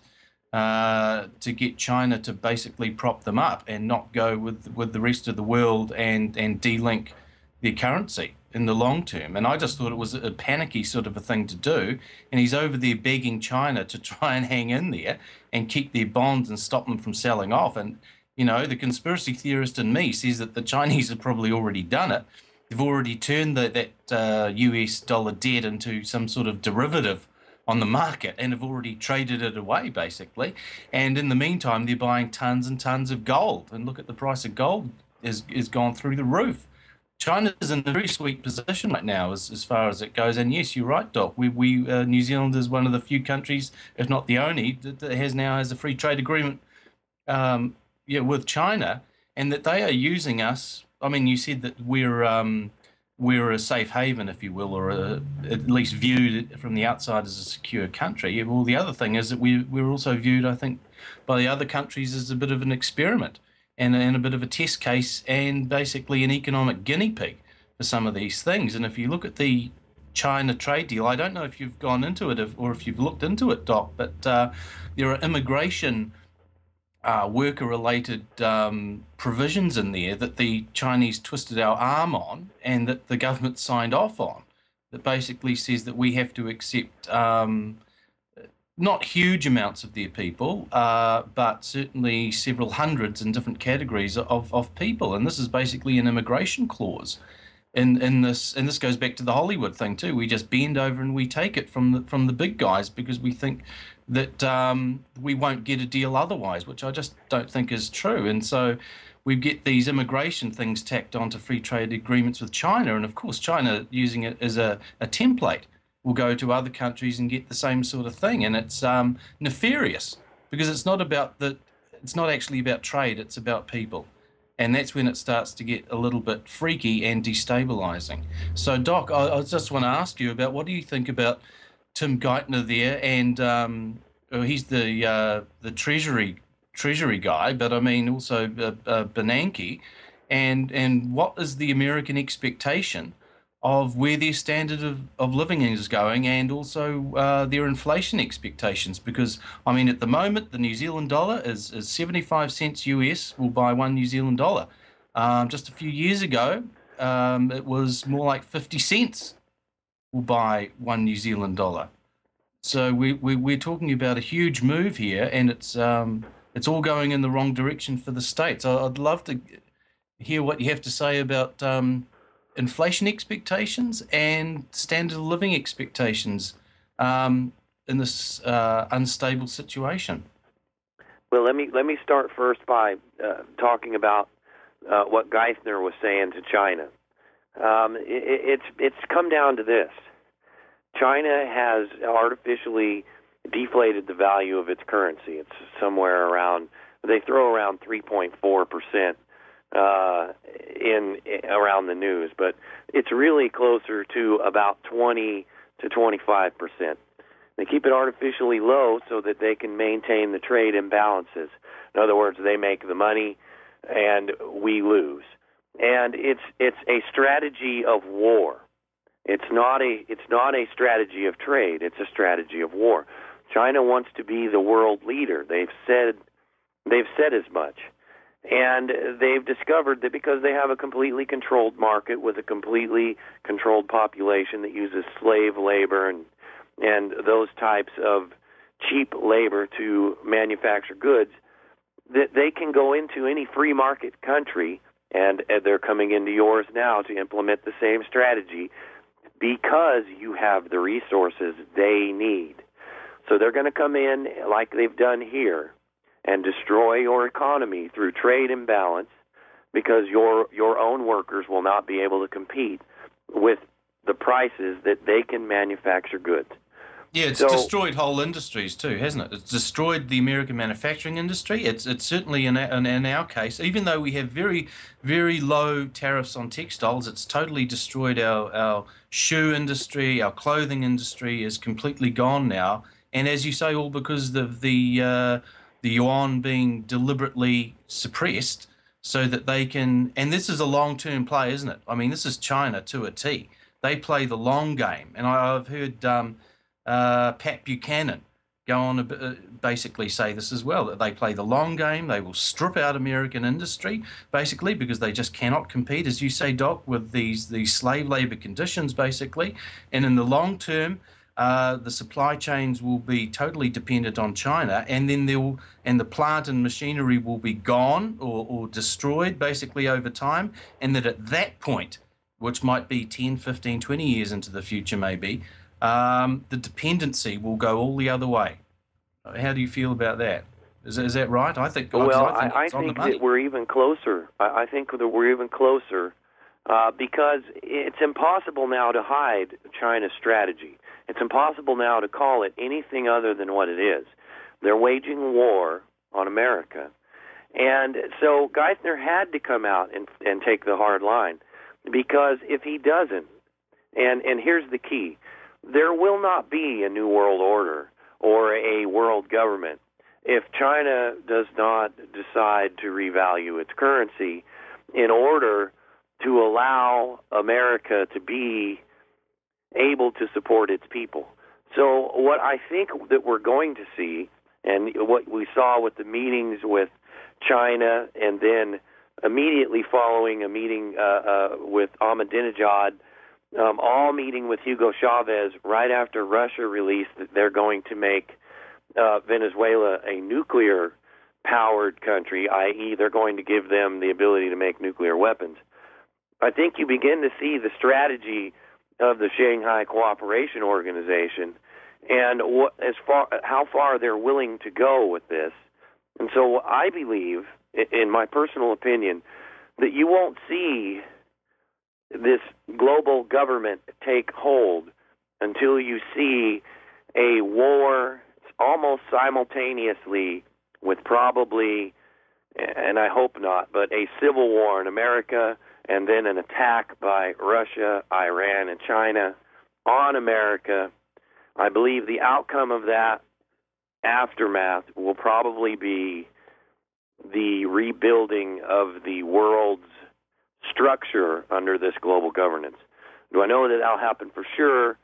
uh, to get China to basically prop them up and not go with with the rest of the world and, and de-link their currency. in the long term. And I just thought it was a panicky sort of a thing to do. And he's over there begging China to try and hang in there and keep their bonds and stop them from selling off. And, you know, the conspiracy theorist in me says that the Chinese have probably already done it. They've already turned the, that uh, U S dollar debt into some sort of derivative on the market and have already traded it away, basically. And in the meantime, they're buying tons and tons of gold. And look at the price of gold is is gone through the roof. China's in a very sweet position right now as, as far as it goes. And yes, you're right, Doc. We, we uh, New Zealand is one of the few countries, if not the only, that, that has now has a free trade agreement um, yeah, with China, and that they are using us. I mean, you said that we're um, we're a safe haven, if you will, or a, at least viewed from the outside as a secure country. Well, the other thing is that we, we're also viewed, I think, by the other countries as a bit of an experiment and, and a bit of a test case and basically an economic guinea pig for some of these things. And if you look at the China trade deal, I don't know if you've gone into it if, or if you've looked into it, Doc, but uh, there are immigration Uh, worker-related um, provisions in there that the Chinese twisted our arm on and that the government signed off on, that basically says that we have to accept um, not huge amounts of their people, uh, but certainly several hundreds in different categories of, of people. And this is basically an immigration clause. In, in this, and this goes back to the Hollywood thing too. We just bend over and we take it from the from the big guys because we think that um, we won't get a deal otherwise, which I just don't think is true. And so we get these immigration things tacked onto free trade agreements with China, and of course China, using it as a, a template, will go to other countries and get the same sort of thing. And it's um, nefarious because it's not about the, it's not actually about trade. It's about people. And that's when it starts to get a little bit freaky and destabilizing. So, Doc, I, I just want to ask you about what do you think about Tim Geithner there? And um, well, he's the uh, the Treasury Treasury guy, but I mean also uh, uh, Bernanke. And and what is the American expectation of where their standard of, of living is going, and also uh, their inflation expectations? Because, I mean, at the moment, the New Zealand dollar is, is seventy-five cents U S will buy one New Zealand dollar. Um, just a few years ago, um, it was more like fifty cents will buy one New Zealand dollar. So we, we, we're talking about a huge move here, and it's, um, it's all going in the wrong direction for the States. I, I'd love to hear what you have to say about um, inflation expectations and standard of living expectations um, in this uh, unstable situation. Well, let me let me start first by uh, talking about uh, what Geithner was saying to China. Um, it, it's it's come down to this: China has artificially deflated the value of its currency. It's somewhere around, they throw around three point four percent. Uh, in, in around the news, but it's really closer to about twenty to twenty-five percent. They keep it artificially low so that they can maintain the trade imbalances. In other words, they make the money and we lose. And it's it's a strategy of war. It's not a it's not a strategy of trade. It's a strategy of war. China wants to be the world leader. They've said they've said as much. And they've discovered that because they have a completely controlled market with a completely controlled population that uses slave labor and and those types of cheap labor to manufacture goods, that they can go into any free market country, and, and they're coming into yours now to implement the same strategy because you have the resources they need. So they're going to come in like they've done here and destroy your economy through trade imbalance because your your own workers will not be able to compete with the prices that they can manufacture goods. Yeah, it's So- destroyed whole industries too, hasn't it? It's destroyed the American manufacturing industry. It's it's certainly in, in, in our case, even though we have very, very low tariffs on textiles, it's totally destroyed our, our shoe industry, our clothing industry is completely gone now. And as you say, all because of the... Uh, the yuan being deliberately suppressed so that they can, and this is a long-term play, isn't it? I mean, this is China to a T. They play the long game. And I, I've heard um, uh, Pat Buchanan go on to uh, basically say this as well, that they play the long game. They will strip out American industry, basically, because they just cannot compete, as you say, Doc, with these, these slave labor conditions, basically. And in the long term, uh, the supply chains will be totally dependent on China, and then they'll, and the plant and machinery will be gone or, or destroyed, basically, over time. And that at that point, which might be ten, fifteen, twenty years into the future, maybe, um, the dependency will go all the other way. How do you feel about that? Is, is that right? I think. Well, I think, I, I it's on think the money. that we're even closer. I, I think that we're even closer uh, because it's impossible now to hide China's strategy. It's impossible now to call it anything other than what it is. They're waging war on America. And so Geithner had to come out and, and take the hard line, because if he doesn't, and, and here's the key, there will not be a new world order or a world government if China does not decide to revalue its currency in order to allow America to be able to support its people. So what I think that we're going to see, and what we saw with the meetings with China, and then immediately following a meeting uh, uh, with Ahmadinejad, um, all meeting with Hugo Chavez right after Russia released that they're going to make uh, Venezuela a nuclear-powered country, that is they're going to give them the ability to make nuclear weapons. I think you begin to see the strategy of the Shanghai Cooperation Organization and what, as far how far they're willing to go with this. And so I believe, in my personal opinion, that you won't see this global government take hold until you see a war almost simultaneously with probably, and I hope not, but a civil war in America, and then an attack by Russia, Iran, and China on America. I believe the outcome of that aftermath will probably be the rebuilding of the world's structure under this global governance. Do I know that that'll happen for sure?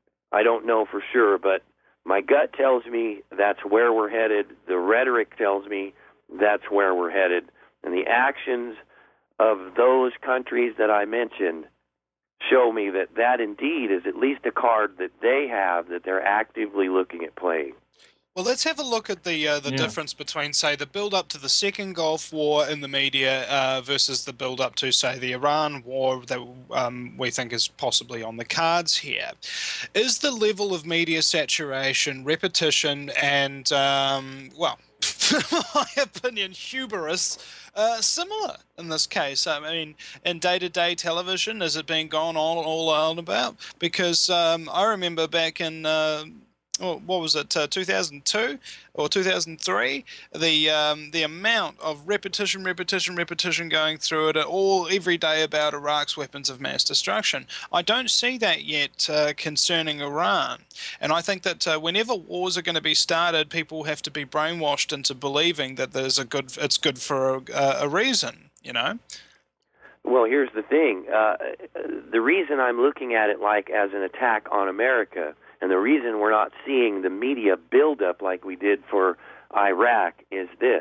I don't know for sure, but my gut tells me that's where we're headed. The rhetoric tells me that's where we're headed. And the actions of those countries that I mentioned show me that that indeed is at least a card that they have that they're actively looking at playing. Well, let's have a look at the uh, the Yeah. difference between, say, the build-up to the second Gulf War in the media uh, versus the build-up to, say, the Iran war that um, we think is possibly on the cards here. Is the level of media saturation, repetition, and, um, well, in my opinion, hubris uh, similar in this case? I mean, in day-to-day television, is it being gone on all on about? Because um, I remember back in... Uh, Oh, what was it, uh, two thousand two or two thousand three? The um, the amount of repetition, repetition, repetition going through it all every day about Iraq's weapons of mass destruction. I don't see that yet uh, concerning Iran, and I think that uh, whenever wars are going to be started, people have to be brainwashed into believing that there's a good, it's good for a, a reason, you know. Well, here's the thing. Uh, the reason I'm looking at it like as an attack on America, and the reason we're not seeing the media buildup like we did for Iraq, is this.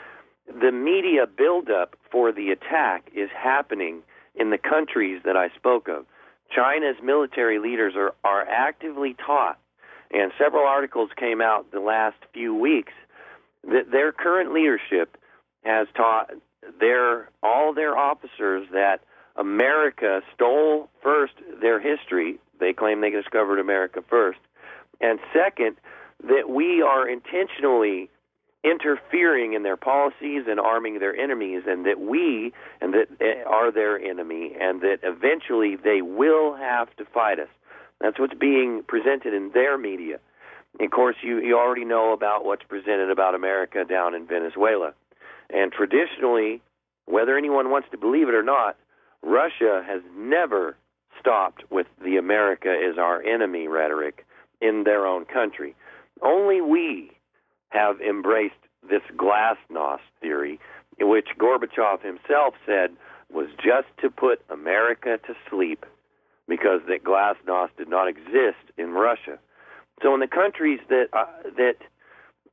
The media buildup for the attack is happening in the countries that I spoke of. China's military leaders are, are actively taught, and several articles came out the last few weeks, that their current leadership has taught their all their officers that America stole, first, their history. They claim they discovered America first. And second, that we are intentionally interfering in their policies and arming their enemies, and that we and that are their enemy, and that eventually they will have to fight us. That's what's being presented in their media. And of course, you, you already know about what's presented about America down in Venezuela. And traditionally, whether anyone wants to believe it or not, Russia has never stopped with the America is our enemy rhetoric in their own country. Only we have embraced this glasnost theory, which Gorbachev himself said was just to put America to sleep, because that glasnost did not exist in Russia. So in the countries that uh, that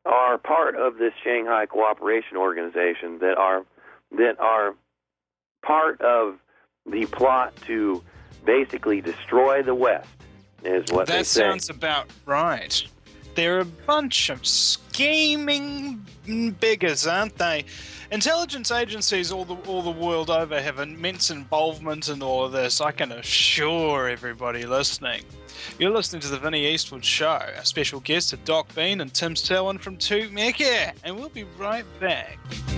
are part of this Shanghai Cooperation Organization that are that are part of the plot to basically destroy the West, is what they That say. sounds about right. They're a bunch of scheming beggars, aren't they? Intelligence agencies all the all the world over have immense involvement in all of this, I can assure everybody listening. You're listening to the Vinnie Eastwood Show. Our special guests are Doc Bean and Tim Selwyn from Toot Mecca, and we'll be right back.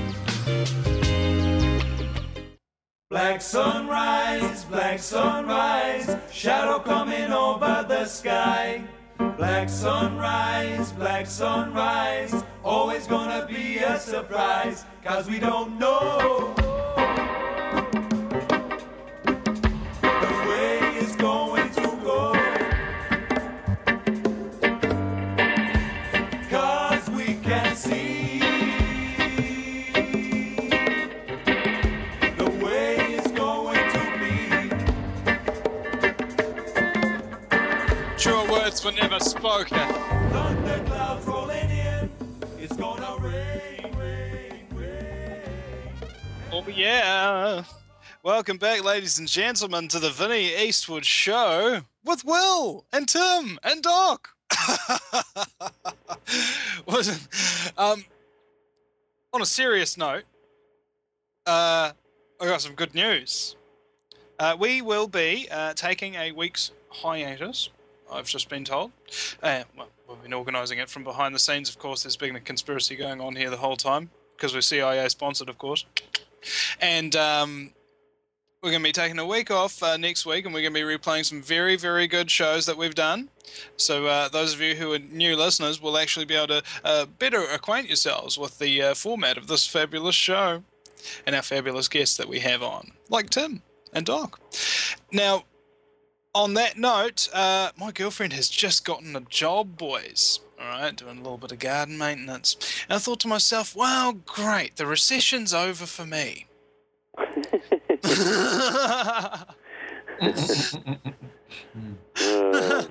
Black sunrise, black sunrise, shadow coming over the sky. Black sunrise, black sunrise, always gonna be a surprise, 'cause we don't know the way it's going to go. 'Cause we can see the way it's going to be. True words were never spoken. Thunder clouds rolling in, it's gonna rain, rain, rain. Oh yeah. Welcome back, ladies and gentlemen, to the Vinnie Eastwood Show with Will and Tim and Doc. Was- um, on a serious note, uh, I got some good news. Uh, we will be uh, taking a week's hiatus, I've just been told. Uh, well, we've been organising it from behind the scenes, of course. There's been a conspiracy going on here the whole time, because we're C I A sponsored, of course. And um, we're going to be taking a week off uh, next week, and we're going to be replaying some very, very good shows that we've done. So uh, those of you who are new listeners will actually be able to uh, better acquaint yourselves with the uh, format of this fabulous show and our fabulous guests that we have on, like Tim and Doc. Now, on that note, uh, my girlfriend has just gotten a job, boys. All right, doing a little bit of garden maintenance. And I thought to myself, wow, great, the recession's over for me. Uh,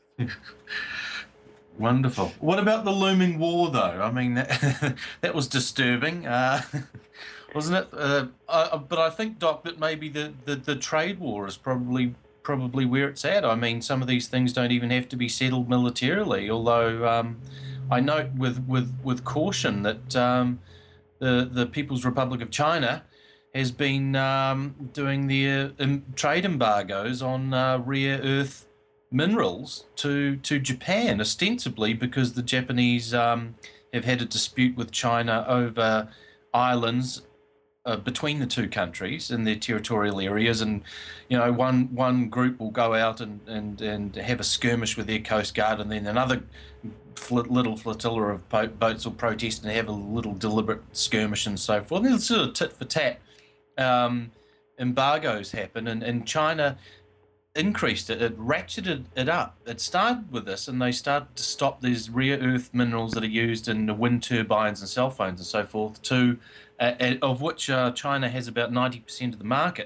Wonderful. What about the looming war, though? I mean, that, that was disturbing, uh, wasn't it? Uh, uh, but I think, Doc, that maybe the, the, the trade war is probably probably where it's at. I mean, some of these things don't even have to be settled militarily, although um, I note with, with, with caution that um, the, the People's Republic of China has been um, doing their um, trade embargoes on uh, rare earth minerals to to Japan, ostensibly because the Japanese um, have had a dispute with China over islands uh, between the two countries in their territorial areas, and you know one one group will go out and and, and have a skirmish with their coast guard, and then another fl- little flotilla of bo- boats will protest and have a little deliberate skirmish and so forth. And it's sort of tit for tat. Um, embargoes happen, and, and China increased it, it ratcheted it up. It started with this, and they started to stop these rare earth minerals that are used in the wind turbines and cell phones and so forth, to uh, uh, of which uh, China has about ninety percent of the market.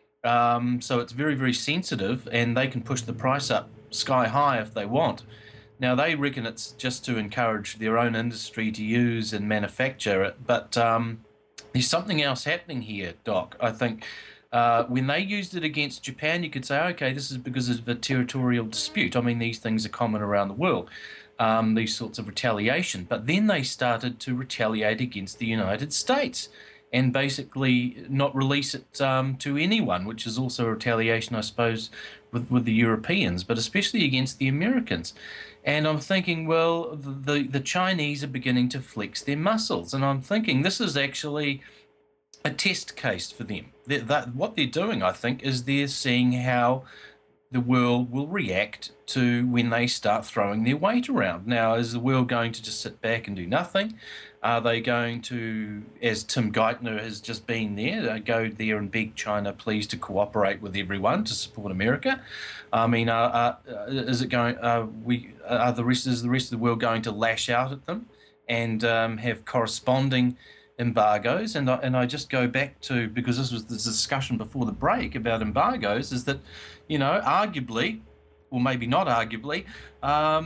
Um, so it's very, very sensitive, and they can push the price up sky high if they want. Now, they reckon it's just to encourage their own industry to use and manufacture it, but um, there's something else happening here, Doc. I think uh, when they used it against Japan, you could say, okay, this is because of a territorial dispute. I mean, these things are common around the world, um, these sorts of retaliation. But then they started to retaliate against the United States and basically not release it um, to anyone, which is also a retaliation, I suppose, with, with the Europeans, but especially against the Americans. And I'm thinking, well, the, the Chinese are beginning to flex their muscles. And I'm thinking this is actually a test case for them. They, that, what they're doing, I think, is they're seeing how the world will react to when they start throwing their weight around. Now, is the world going to just sit back and do nothing? Are they going to, as Tim Geithner has just been there, go there and beg China please to cooperate with everyone to support America? I mean, uh, uh, is it going? Uh, we are the rest is the rest of the world going to lash out at them and um, have corresponding embargoes? And I, and I just go back to, because this was the discussion before the break about embargoes, is that, you know, arguably, or maybe not arguably, um,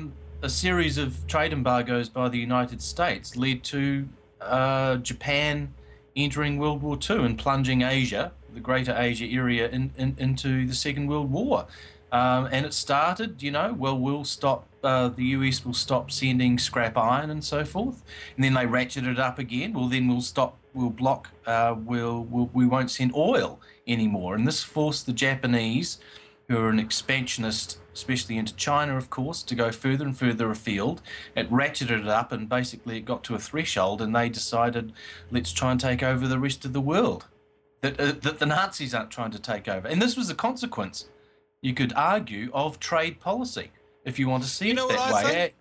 a series of trade embargoes by the United States led to uh, Japan entering World War Two and plunging Asia, the Greater Asia area, in, in, into the Second World War. Um, and it started, you know, well, we'll stop, uh, the U S will stop sending scrap iron and so forth. And then they ratcheted it up again. Well, then we'll stop, we'll block, uh, we'll, we'll, we won't send oil anymore. And this forced the Japanese, who are an expansionist, especially into China, of course, to go further and further afield. It ratcheted it up, and basically it got to a threshold, and they decided, let's try and take over the rest of the world. That, uh, that the Nazis aren't trying to take over. And this was a consequence, you could argue, of trade policy, if you want to see You it know what that I way. think?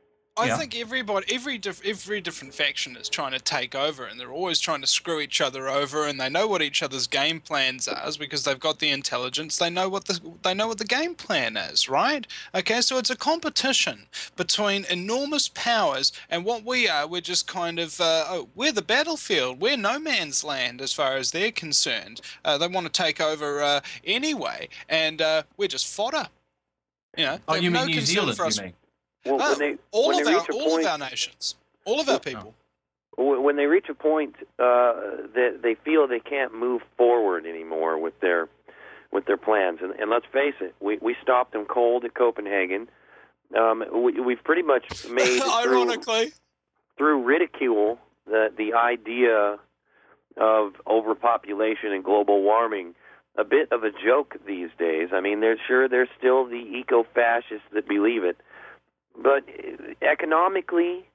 I Yeah. think everybody, every diff, every different faction is trying to take over, and they're always trying to screw each other over, and they know what each other's game plans are because they've got the intelligence. They know what the they know what the game plan is, right? Okay, so it's a competition between enormous powers, and what we are, we're just kind of uh, oh, we're the battlefield, we're no man's land as far as they're concerned. Uh, they want to take over uh, anyway, and uh, we're just fodder. You know, Oh, they you have mean no New concern Zealand, for us. you mean? Well, No, when they, all when of they our reach a all point, of our nations, all of our people. w- when they reach a point uh, that they feel they can't move forward anymore with their with their plans, and, and let's face it, we we stopped them cold at Copenhagen. Um, we, we've pretty much made through, Ironically, through ridicule the the idea of overpopulation and global warming a bit of a joke these days. I mean, there's sure there's still the eco-fascists that believe it, but economically,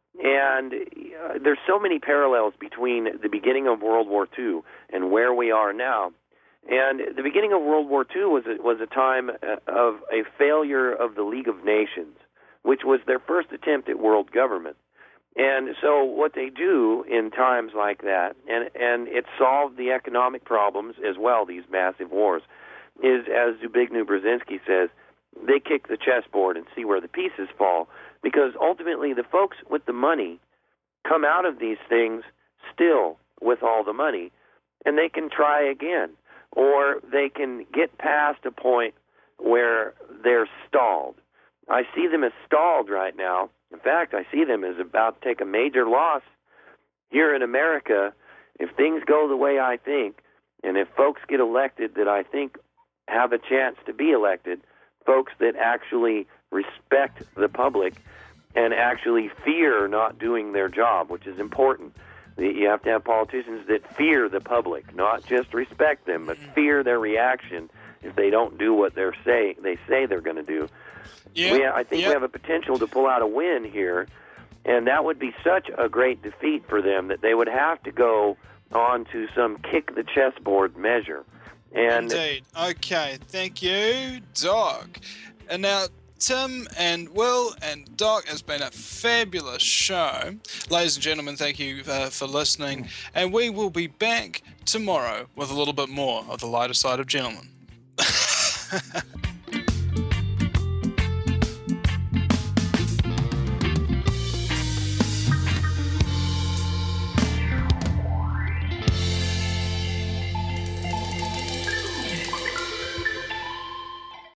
and uh, there's so many parallels between the beginning of World War Two and where we are now. And the beginning of World War Two was a, was a time of a failure of the League of Nations, which was their first attempt at world government. And so what they do in times like that, and, and it solved the economic problems as well, these massive wars, is, as Zbigniew Brzezinski says, they kick the chessboard and see where the pieces fall, because ultimately the folks with the money come out of these things still with all the money, and they can try again, or they can get past a point where they're stalled. I see them as stalled right now. In fact, I see them as about to take a major loss here in America if things go the way I think, and if folks get elected that I think have a chance to be elected, folks that actually respect the public and actually fear not doing their job, which is important. You have to have politicians that fear the public, not just respect them, but fear their reaction if they don't do what they're say they say they're going to do. yeah, We, I think yeah. we have a potential to pull out a win here, and that would be such a great defeat for them that they would have to go on to some kick the chessboard measure. And Indeed. Okay, thank you, Doc. And now, Tim and Will and Doc, it's been a fabulous show. Ladies and gentlemen, thank you uh, for listening. And we will be back tomorrow with a little bit more of the lighter side of gentlemen.